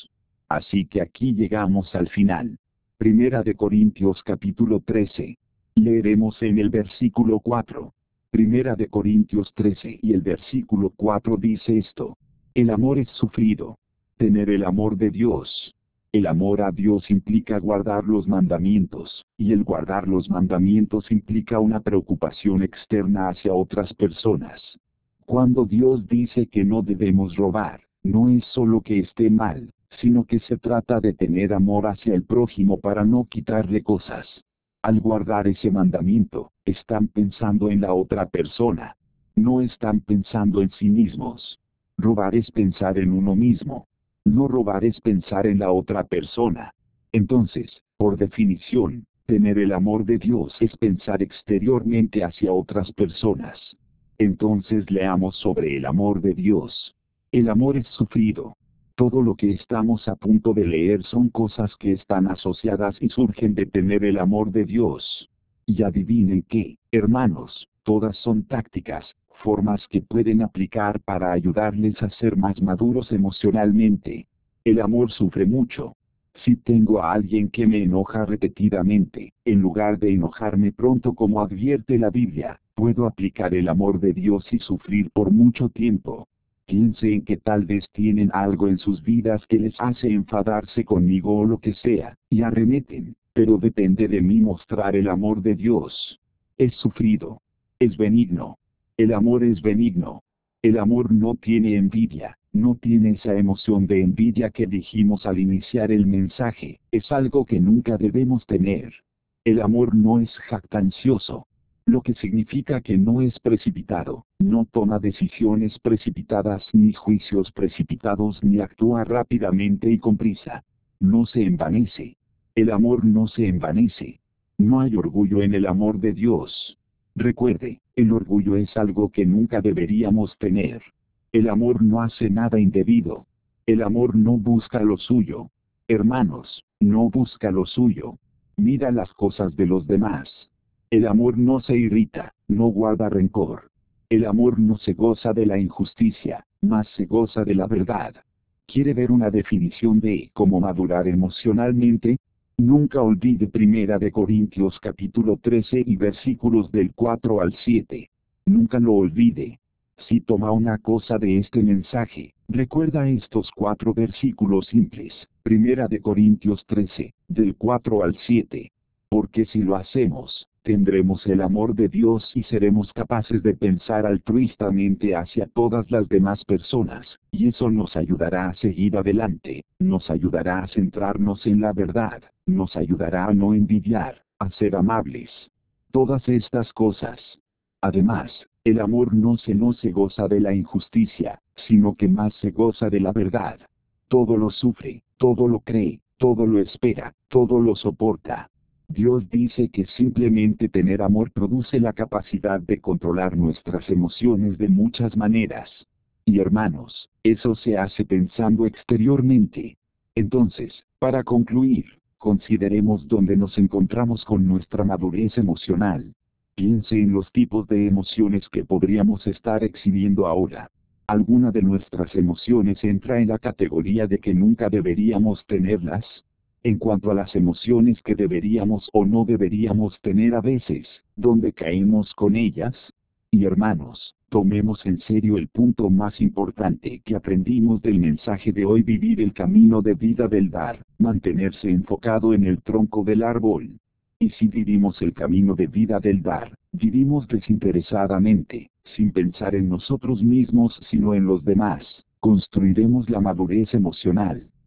Así que aquí llegamos al final. Primera de Corintios capítulo trece. Leeremos en el versículo cuatro. Primera de Corintios trece y el versículo cuatro dice esto. El amor es sufrido. Tener el amor de Dios. El amor a Dios implica guardar los mandamientos, y el guardar los mandamientos implica una preocupación externa hacia otras personas. Cuando Dios dice que no debemos robar, no es solo que esté mal, sino que se trata de tener amor hacia el prójimo para no quitarle cosas. Al guardar ese mandamiento, están pensando en la otra persona. No están pensando en sí mismos. Robar es pensar en uno mismo. No robar es pensar en la otra persona. Entonces, por definición, tener el amor de Dios es pensar exteriormente hacia otras personas. Entonces leamos sobre el amor de Dios. El amor es sufrido. Todo lo que estamos a punto de leer son cosas que están asociadas y surgen de tener el amor de Dios. Y adivinen qué, hermanos, todas son tácticas, formas que pueden aplicar para ayudarles a ser más maduros emocionalmente. El amor sufre mucho. Si tengo a alguien que me enoja repetidamente, en lugar de enojarme pronto como advierte la Biblia, puedo aplicar el amor de Dios y sufrir por mucho tiempo. Piense en que tal vez tienen algo en sus vidas que les hace enfadarse conmigo o lo que sea, y arremeten, pero depende de mí mostrar el amor de Dios. Es sufrido. Es benigno. El amor es benigno. El amor no tiene envidia, no tiene esa emoción de envidia que dijimos al iniciar el mensaje, es algo que nunca debemos tener. El amor no es jactancioso. Lo que significa que no es precipitado, no toma decisiones precipitadas ni juicios precipitados ni actúa rápidamente y con prisa. No se envanece. El amor no se envanece. No hay orgullo en el amor de Dios. Recuerde, el orgullo es algo que nunca deberíamos tener. El amor no hace nada indebido. El amor no busca lo suyo. Hermanos, no busca lo suyo. Mira las cosas de los demás. El amor no se irrita, no guarda rencor. El amor no se goza de la injusticia, mas se goza de la verdad. ¿Quiere ver una definición de cómo madurar emocionalmente? Nunca olvide Primera de Corintios capítulo trece y versículos del cuatro al siete. Nunca lo olvide. Si toma una cosa de este mensaje, recuerda estos cuatro versículos simples. Primera de Corintios trece, del cuatro al siete. Porque si lo hacemos, tendremos el amor de Dios y seremos capaces de pensar altruistamente hacia todas las demás personas, y eso nos ayudará a seguir adelante, nos ayudará a centrarnos en la verdad, nos ayudará a no envidiar, a ser amables. Todas estas cosas. Además, el amor no se no se goza de la injusticia, sino que más se goza de la verdad. Todo lo sufre, todo lo cree, todo lo espera, todo lo soporta. Dios dice que simplemente tener amor produce la capacidad de controlar nuestras emociones de muchas maneras. Y hermanos, eso se hace pensando exteriormente. Entonces, para concluir, consideremos dónde nos encontramos con nuestra madurez emocional. Piense en los tipos de emociones que podríamos estar exhibiendo ahora. ¿Alguna de nuestras emociones entra en la categoría de que nunca deberíamos tenerlas? En cuanto a las emociones que deberíamos o no deberíamos tener a veces, ¿dónde caemos con ellas? Y hermanos, tomemos en serio el punto más importante que aprendimos del mensaje de hoy: vivir el camino de vida del dar, mantenerse enfocado en el tronco del árbol. Y si vivimos el camino de vida del dar, vivimos desinteresadamente, sin pensar en nosotros mismos sino en los demás, construiremos la madurez emocional.